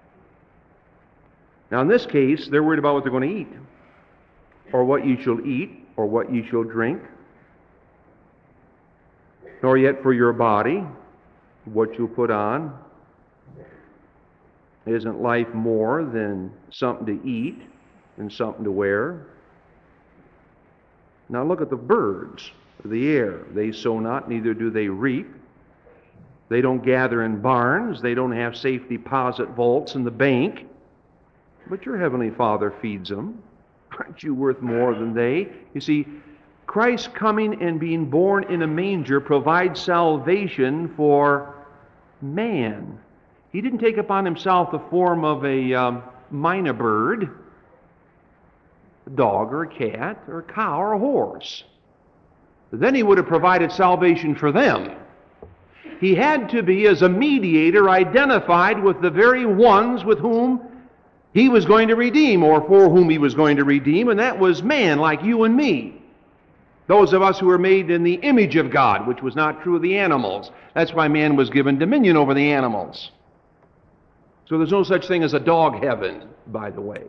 Now in this case, they're worried about what they're going to eat, or what you shall eat, or what you shall drink, nor yet for your body, what you'll put on. Isn't life more than something to eat and something to wear? Now look at the birds of the air. They sow not, neither do they reap. They don't gather in barns. They don't have safe deposit vaults in the bank. But your heavenly Father feeds them. Aren't you worth more than they? You see, Christ coming and being born in a manger provides salvation for man. He didn't take upon himself the form of a minor bird, a dog or a cat or a cow or a horse. Then he would have provided salvation for them. He had to be, as a mediator, identified with the very ones with whom he was going to redeem, or for whom he was going to redeem, and that was man like you and me. Those of us who were made in the image of God, which was not true of the animals. That's why man was given dominion over the animals. So there's no such thing as a dog heaven, by the way.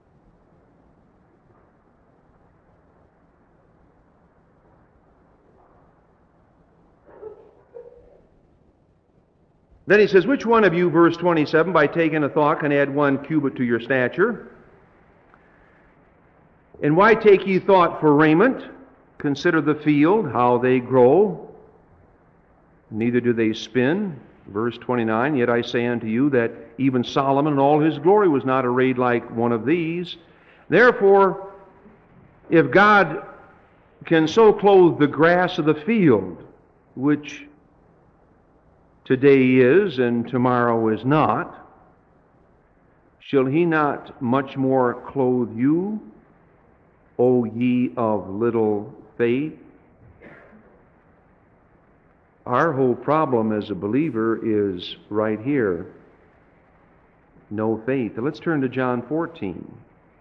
Then he says, which one of you, verse 27, by taking a thought can add 1 cubit to your stature? And why take ye thought for raiment? Consider the field, how they grow. Neither do they spin. Verse 29, yet I say unto you that even Solomon in all his glory was not arrayed like one of these. Therefore, if God can so clothe the grass of the field, which today is and tomorrow is not, shall he not much more clothe you, O ye of little faith? Our whole problem as a believer is right here. No faith. Let's turn to Matthew 14,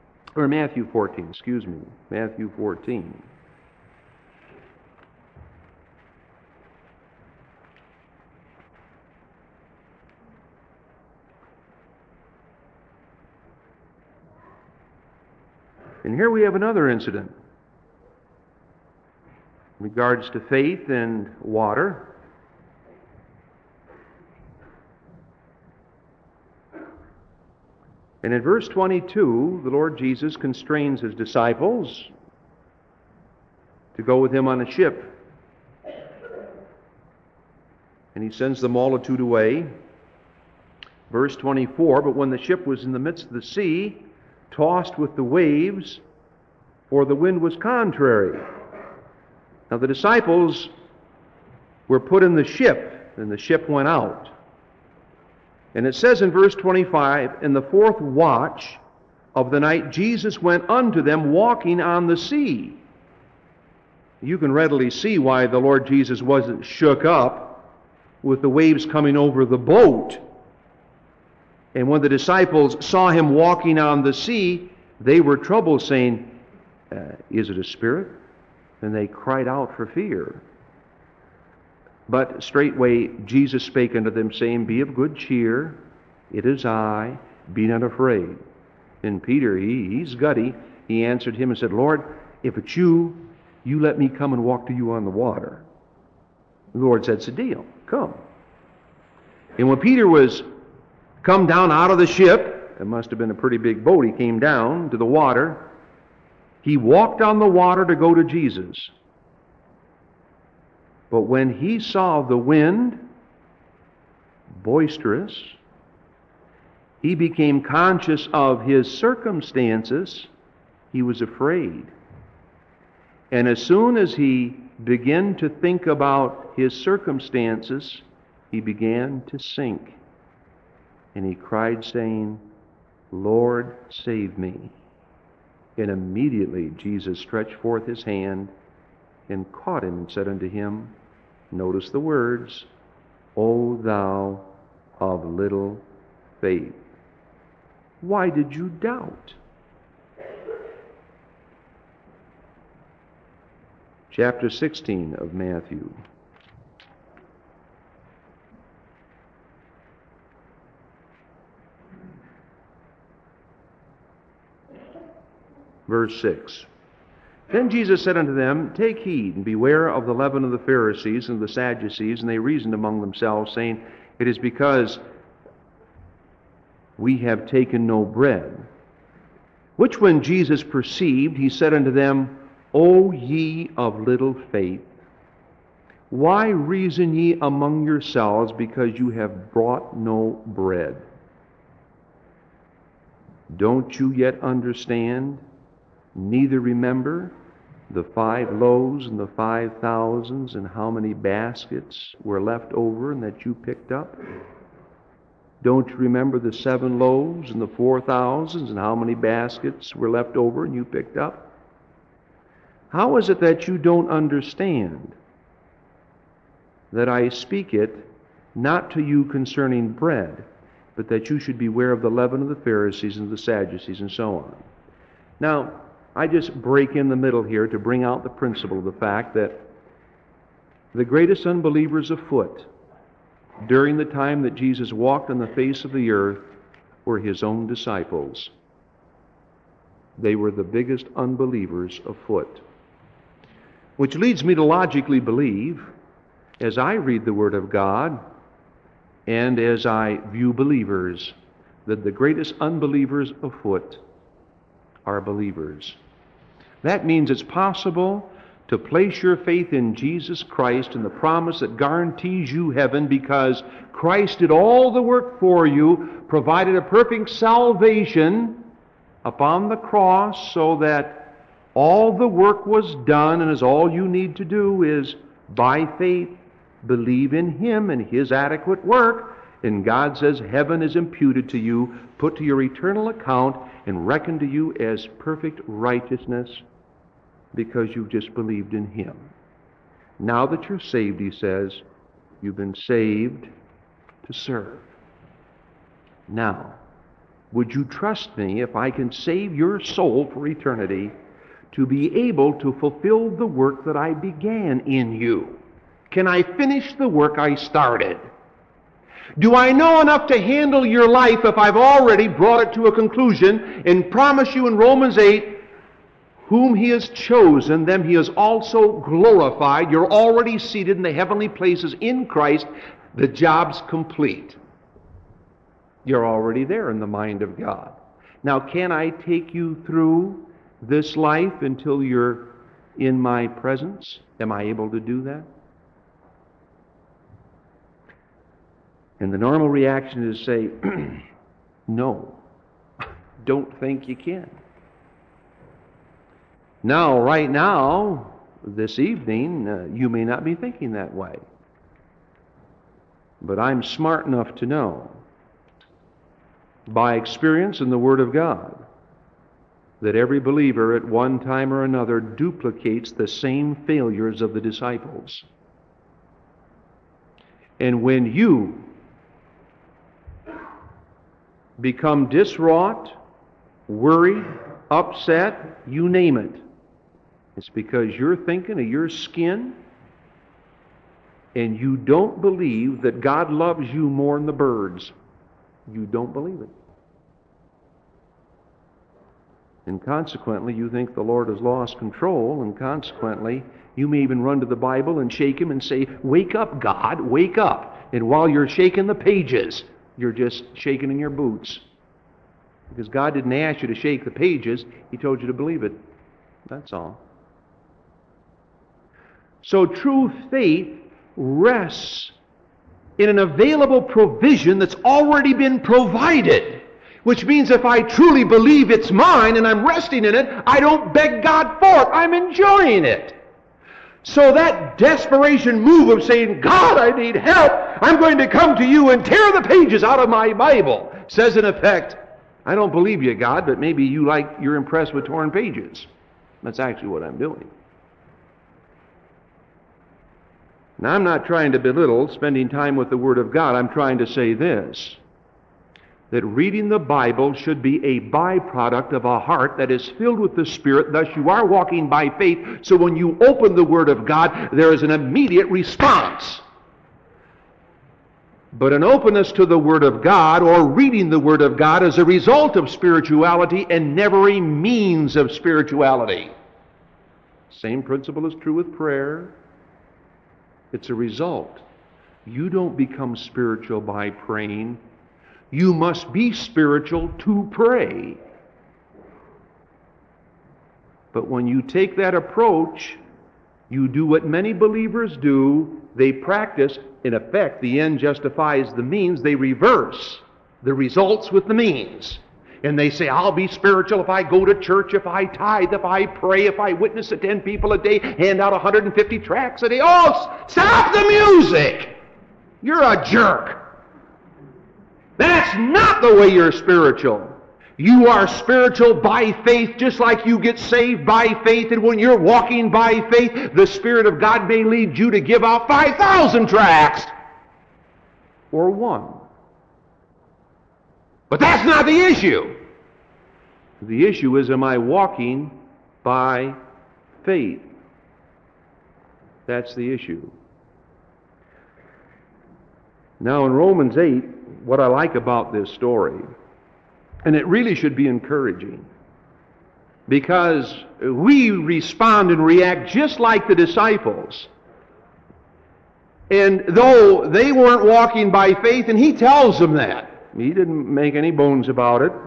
Matthew 14. And here we have another incident in regards to faith and water. And in verse 22, the Lord Jesus constrains his disciples to go with him on a ship. And he sends the multitude away. Verse 24, but when the ship was in the midst of the sea, tossed with the waves, for the wind was contrary. Now the disciples were put in the ship, and the ship went out. And it says in verse 25, in the 4th watch of the night, Jesus went unto them walking on the sea. You can readily see why the Lord Jesus wasn't shook up with the waves coming over the boat. And when the disciples saw him walking on the sea, they were troubled, saying, is it a spirit? And they cried out for fear. But straightway Jesus spake unto them, saying, be of good cheer, it is I, be not afraid. And Peter, he's gutty, he answered him and said, Lord, if it's you, you let me come and walk to you on the water. The Lord said, it's a deal, come. And when Peter was come down out of the ship, it must have been a pretty big boat, he came down to the water, he walked on the water to go to Jesus. But when he saw the wind boisterous, he became conscious of his circumstances. He was afraid. And as soon as he began to think about his circumstances, he began to sink. And he cried, saying, Lord, save me. And immediately Jesus stretched forth his hand and caught him and said unto him, notice the words, O thou of little faith, why did you doubt? Chapter 16 of Matthew. Verse 6. Then Jesus said unto them, Take heed, and beware of the leaven of the Pharisees and the Sadducees. And they reasoned among themselves, saying, It is because we have taken no bread. Which when Jesus perceived, he said unto them, O ye of little faith, why reason ye among yourselves, because you have brought no bread? Don't you yet understand, neither remember the 5 loaves and the 5,000s, and how many baskets were left over and that you picked up? Don't you remember the 7 loaves and the 4,000s, and how many baskets were left over and you picked up? How is it that you don't understand that I speak it not to you concerning bread, but that you should beware of the leaven of the Pharisees and the Sadducees, and so on? Now, I just break in the middle here to bring out the principle of the fact that the greatest unbelievers afoot during the time that Jesus walked on the face of the earth were his own disciples. They were the biggest unbelievers afoot. Which leads me to logically believe, as I read the Word of God and as I view believers, that the greatest unbelievers afoot are believers. That means it's possible to place your faith in Jesus Christ and the promise that guarantees you heaven, because Christ did all the work for you, provided a perfect salvation upon the cross so that all the work was done, and as all you need to do is, by faith, believe in Him and His adequate work, and God says heaven is imputed to you, put to your eternal account, and reckoned to you as perfect righteousness because you've just believed in Him. Now that you're saved, he says, you've been saved to serve. Now, would you trust me if I can save your soul for eternity to be able to fulfill the work that I began in you? Can I finish the work I started? Do I know enough to handle your life if I've already brought it to a conclusion and promise you in Romans 8, whom He has chosen, them He has also glorified. You're already seated in the heavenly places in Christ. The job's complete. You're already there in the mind of God. Now, can I take you through this life until you're in my presence? Am I able to do that? And the normal reaction is to say, no, don't think you can. Now, right now, this evening, you may not be thinking that way. But I'm smart enough to know, by experience in the Word of God, that every believer at one time or another duplicates the same failures of the disciples. And when you become distraught, worried, upset, you name it, it's because you're thinking of your skin and you don't believe that God loves you more than the birds. You don't believe it. And consequently, you think the Lord has lost control, and consequently, you may even run to the Bible and shake Him and say, wake up, God, wake up. And while you're shaking the pages, you're just shaking in your boots. Because God didn't ask you to shake the pages, He told you to believe it. That's all. So true faith rests in an available provision that's already been provided. Which means if I truly believe it's mine and I'm resting in it, I don't beg God for it. I'm enjoying it. So that desperation move of saying, God, I need help, I'm going to come to you and tear the pages out of my Bible, says in effect, I don't believe you, God, but maybe you're impressed with torn pages. That's actually what I'm doing. Now, I'm not trying to belittle spending time with the Word of God. I'm trying to say this, that reading the Bible should be a byproduct of a heart that is filled with the Spirit. Thus, you are walking by faith. So when you open the Word of God, there is an immediate response. But an openness to the Word of God or reading the Word of God is a result of spirituality and never a means of spirituality. Same principle is true with prayer. It's a result. You don't become spiritual by praying. You must be spiritual to pray. But when you take that approach, you do what many believers do. They practice, in effect, the end justifies the means. They reverse the results with the means. And they say, I'll be spiritual if I go to church, if I tithe, if I pray, if I witness to 10 people a day, hand out 150 tracts a day. Oh, stop the music! You're a jerk. That's not the way you're spiritual. You are spiritual by faith, just like you get saved by faith. And when you're walking by faith, the Spirit of God may lead you to give out 5,000 tracts. Or one. But that's not the issue. The issue is, am I walking by faith? That's the issue. Now in Romans 8, what I like about this story, and it really should be encouraging, because we respond and react just like the disciples. And though they weren't walking by faith, and he tells them that. He didn't make any bones about it.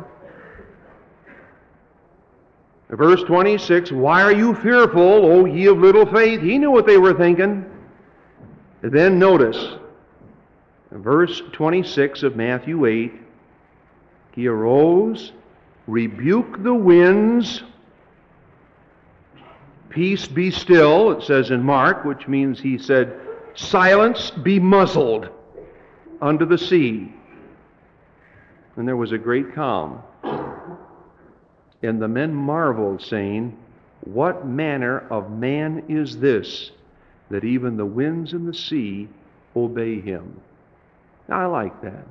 Verse 26, why are you fearful, O ye of little faith? He knew what they were thinking. And then notice, verse 26 of Matthew 8, he arose, rebuked the winds, peace be still, it says in Mark, which means he said, silence be muzzled unto the sea. And there was a great calm. And the men marveled, saying, what manner of man is this, that even the winds and the sea obey him? Now, I like that.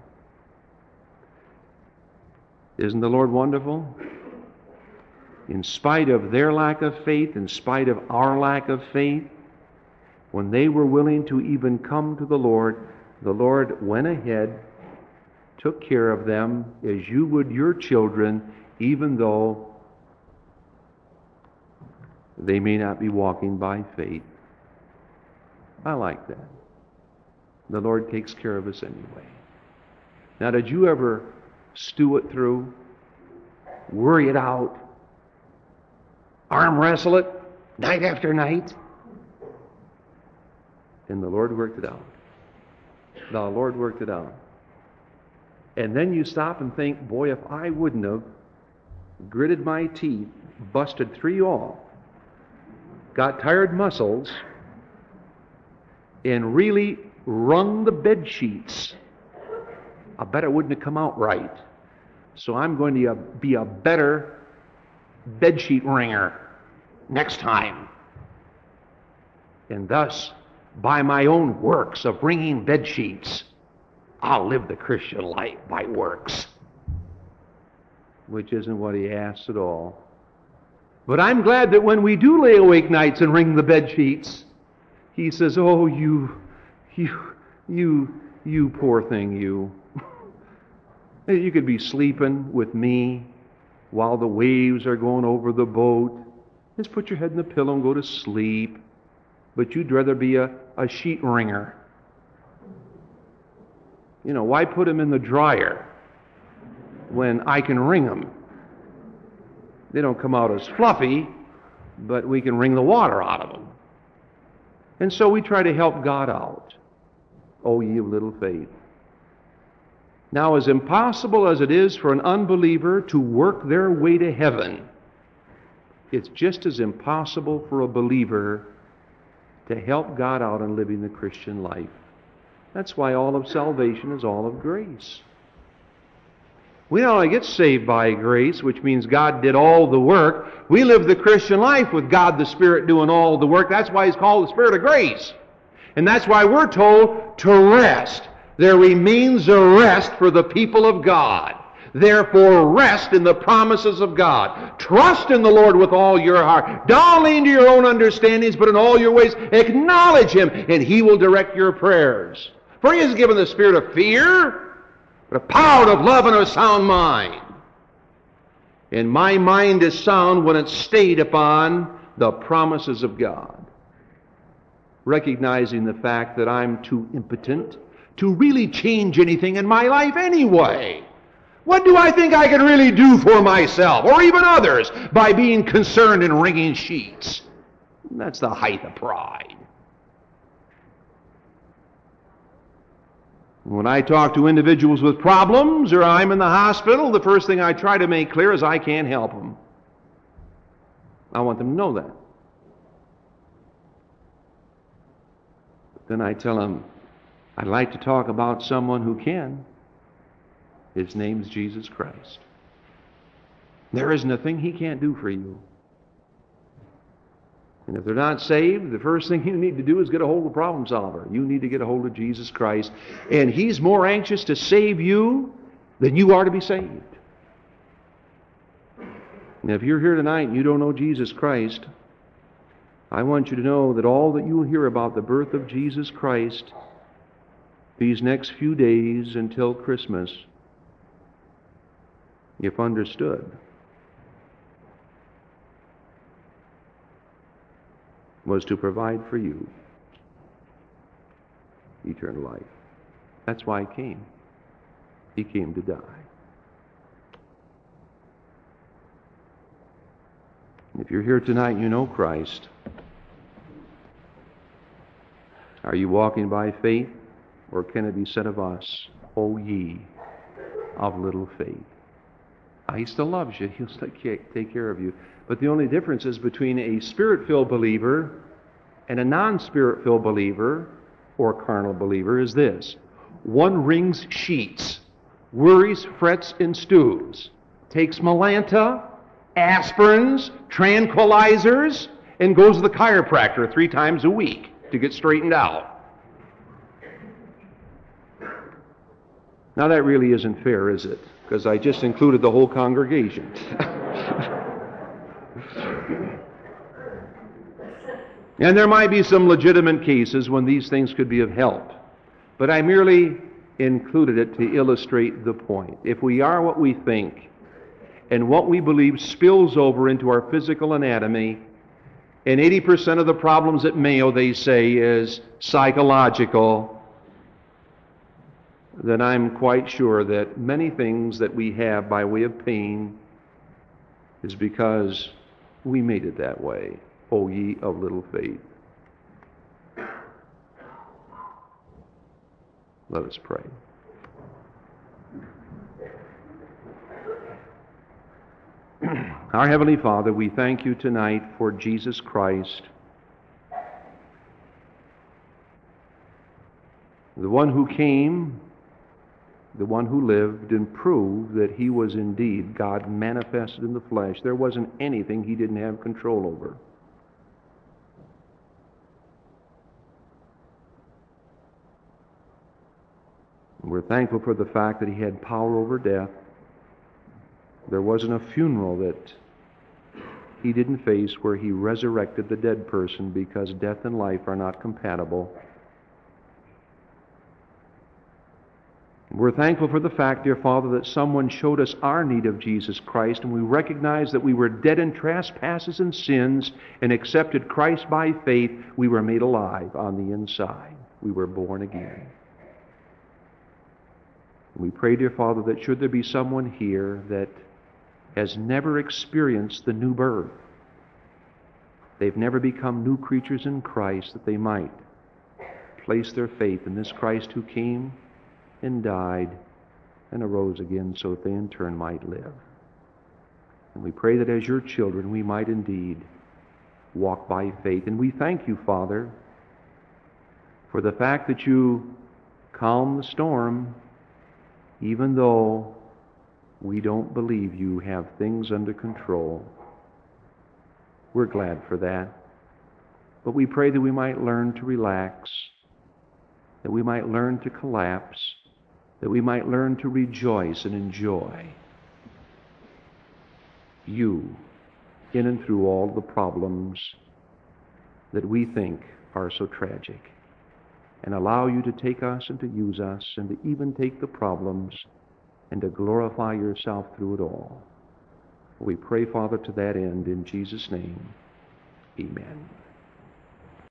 Isn't the Lord wonderful? In spite of their lack of faith, in spite of our lack of faith, when they were willing to even come to the Lord went ahead, took care of them as you would your children, even though they may not be walking by faith. I like that. The Lord takes care of us anyway. Now, did you ever stew it through, worry it out, arm wrestle it night after night? And the Lord worked it out. The Lord worked it out. And then you stop and think, boy, if I wouldn't have gritted my teeth, busted 3 off, got tired muscles, and really wrung the bed sheets, I bet it wouldn't have come out right. So I'm going to be a better bed sheet wringer next time. And thus, by my own works of wringing bed sheets, I'll live the Christian life by works. Which isn't what he asks at all. But I'm glad that when we do lay awake nights and wring the bed sheets, he says, oh, you poor thing, you. You could be sleeping with me while the waves are going over the boat. Just put your head in the pillow and go to sleep. But you'd rather be a sheet wringer. You know, why put them in the dryer when I can wring them? They don't come out as fluffy, but we can wring the water out of them. And so we try to help God out. Oh, ye of little faith. Now, as impossible as it is for an unbeliever to work their way to heaven, it's just as impossible for a believer to help God out in living the Christian life. That's why all of salvation is all of grace. We not only get saved by grace, which means God did all the work, we live the Christian life with God the Spirit doing all the work. That's why He's called the Spirit of grace. And that's why we're told to rest. There remains a rest for the people of God. Therefore, rest in the promises of God. Trust in the Lord with all your heart. Don't lean to your own understandings, but in all your ways acknowledge Him, and He will direct your prayers. For he has given the spirit of fear, but of power, of love, and of a sound mind. And my mind is sound when it's stayed upon the promises of God. Recognizing the fact that I'm too impotent to really change anything in my life anyway. What do I think I can really do for myself, or even others, by being concerned in wringing sheets? That's the height of pride. When I talk to individuals with problems, or I'm in the hospital, the first thing I try to make clear is I can't help them. I want them to know that. Then I tell them, I'd like to talk about someone who can. His name's Jesus Christ. There isn't a thing he can't do for you. And if they're not saved, the first thing you need to do is get a hold of the problem solver. You need to get a hold of Jesus Christ. And he's more anxious to save you than you are to be saved. And if you're here tonight and you don't know Jesus Christ, I want you to know that all that you'll hear about the birth of Jesus Christ these next few days until Christmas, if understood, was to provide for you eternal life. That's why he came. He came to die. If you're here tonight and you know Christ, are you walking by faith, or can it be said of us, O ye of little faith? He still loves you. He'll still take care of you. But the only difference is between a Spirit-filled believer and a non-Spirit-filled believer or carnal believer is this. One wrings sheets, worries, frets, and stews, takes Melanta, aspirins, tranquilizers, and goes to the chiropractor 3 times a week to get straightened out. Now that really isn't fair, is it? Because I just included the whole congregation. And there might be some legitimate cases when these things could be of help. But I merely included it to illustrate the point. If we are what we think, and what we believe spills over into our physical anatomy, and 80% of the problems at Mayo, they say, is psychological, then I'm quite sure that many things that we have by way of pain is because we made it that way. O ye of little faith. Let us pray. Our Heavenly Father, we thank you tonight for Jesus Christ, the one who came, the one who lived and proved that he was indeed God manifested in the flesh. There wasn't anything he didn't have control over. We're thankful for the fact that he had power over death. There wasn't a funeral that he didn't face where he resurrected the dead person, because death and life are not compatible. We're thankful for the fact, dear Father, that someone showed us our need of Jesus Christ, and we recognize that we were dead in trespasses and sins, and accepted Christ by faith. We were made alive on the inside. We were born again. We pray, dear Father, that should there be someone here that has never experienced the new birth, they've never become new creatures in Christ, that they might place their faith in this Christ who came and died and arose again, so that they in turn might live. And we pray that as your children we might indeed walk by faith. And we thank you, Father, for the fact that you calm the storm, even though we don't believe you have things under control. We're glad for that. But we pray that we might learn to relax, that we might learn to collapse, that we might learn to rejoice and enjoy you in and through all the problems that we think are so tragic. and allow you to take us and to use us and to even take the problems and to glorify yourself through it all. We pray, Father, to that end in Jesus' name. Amen.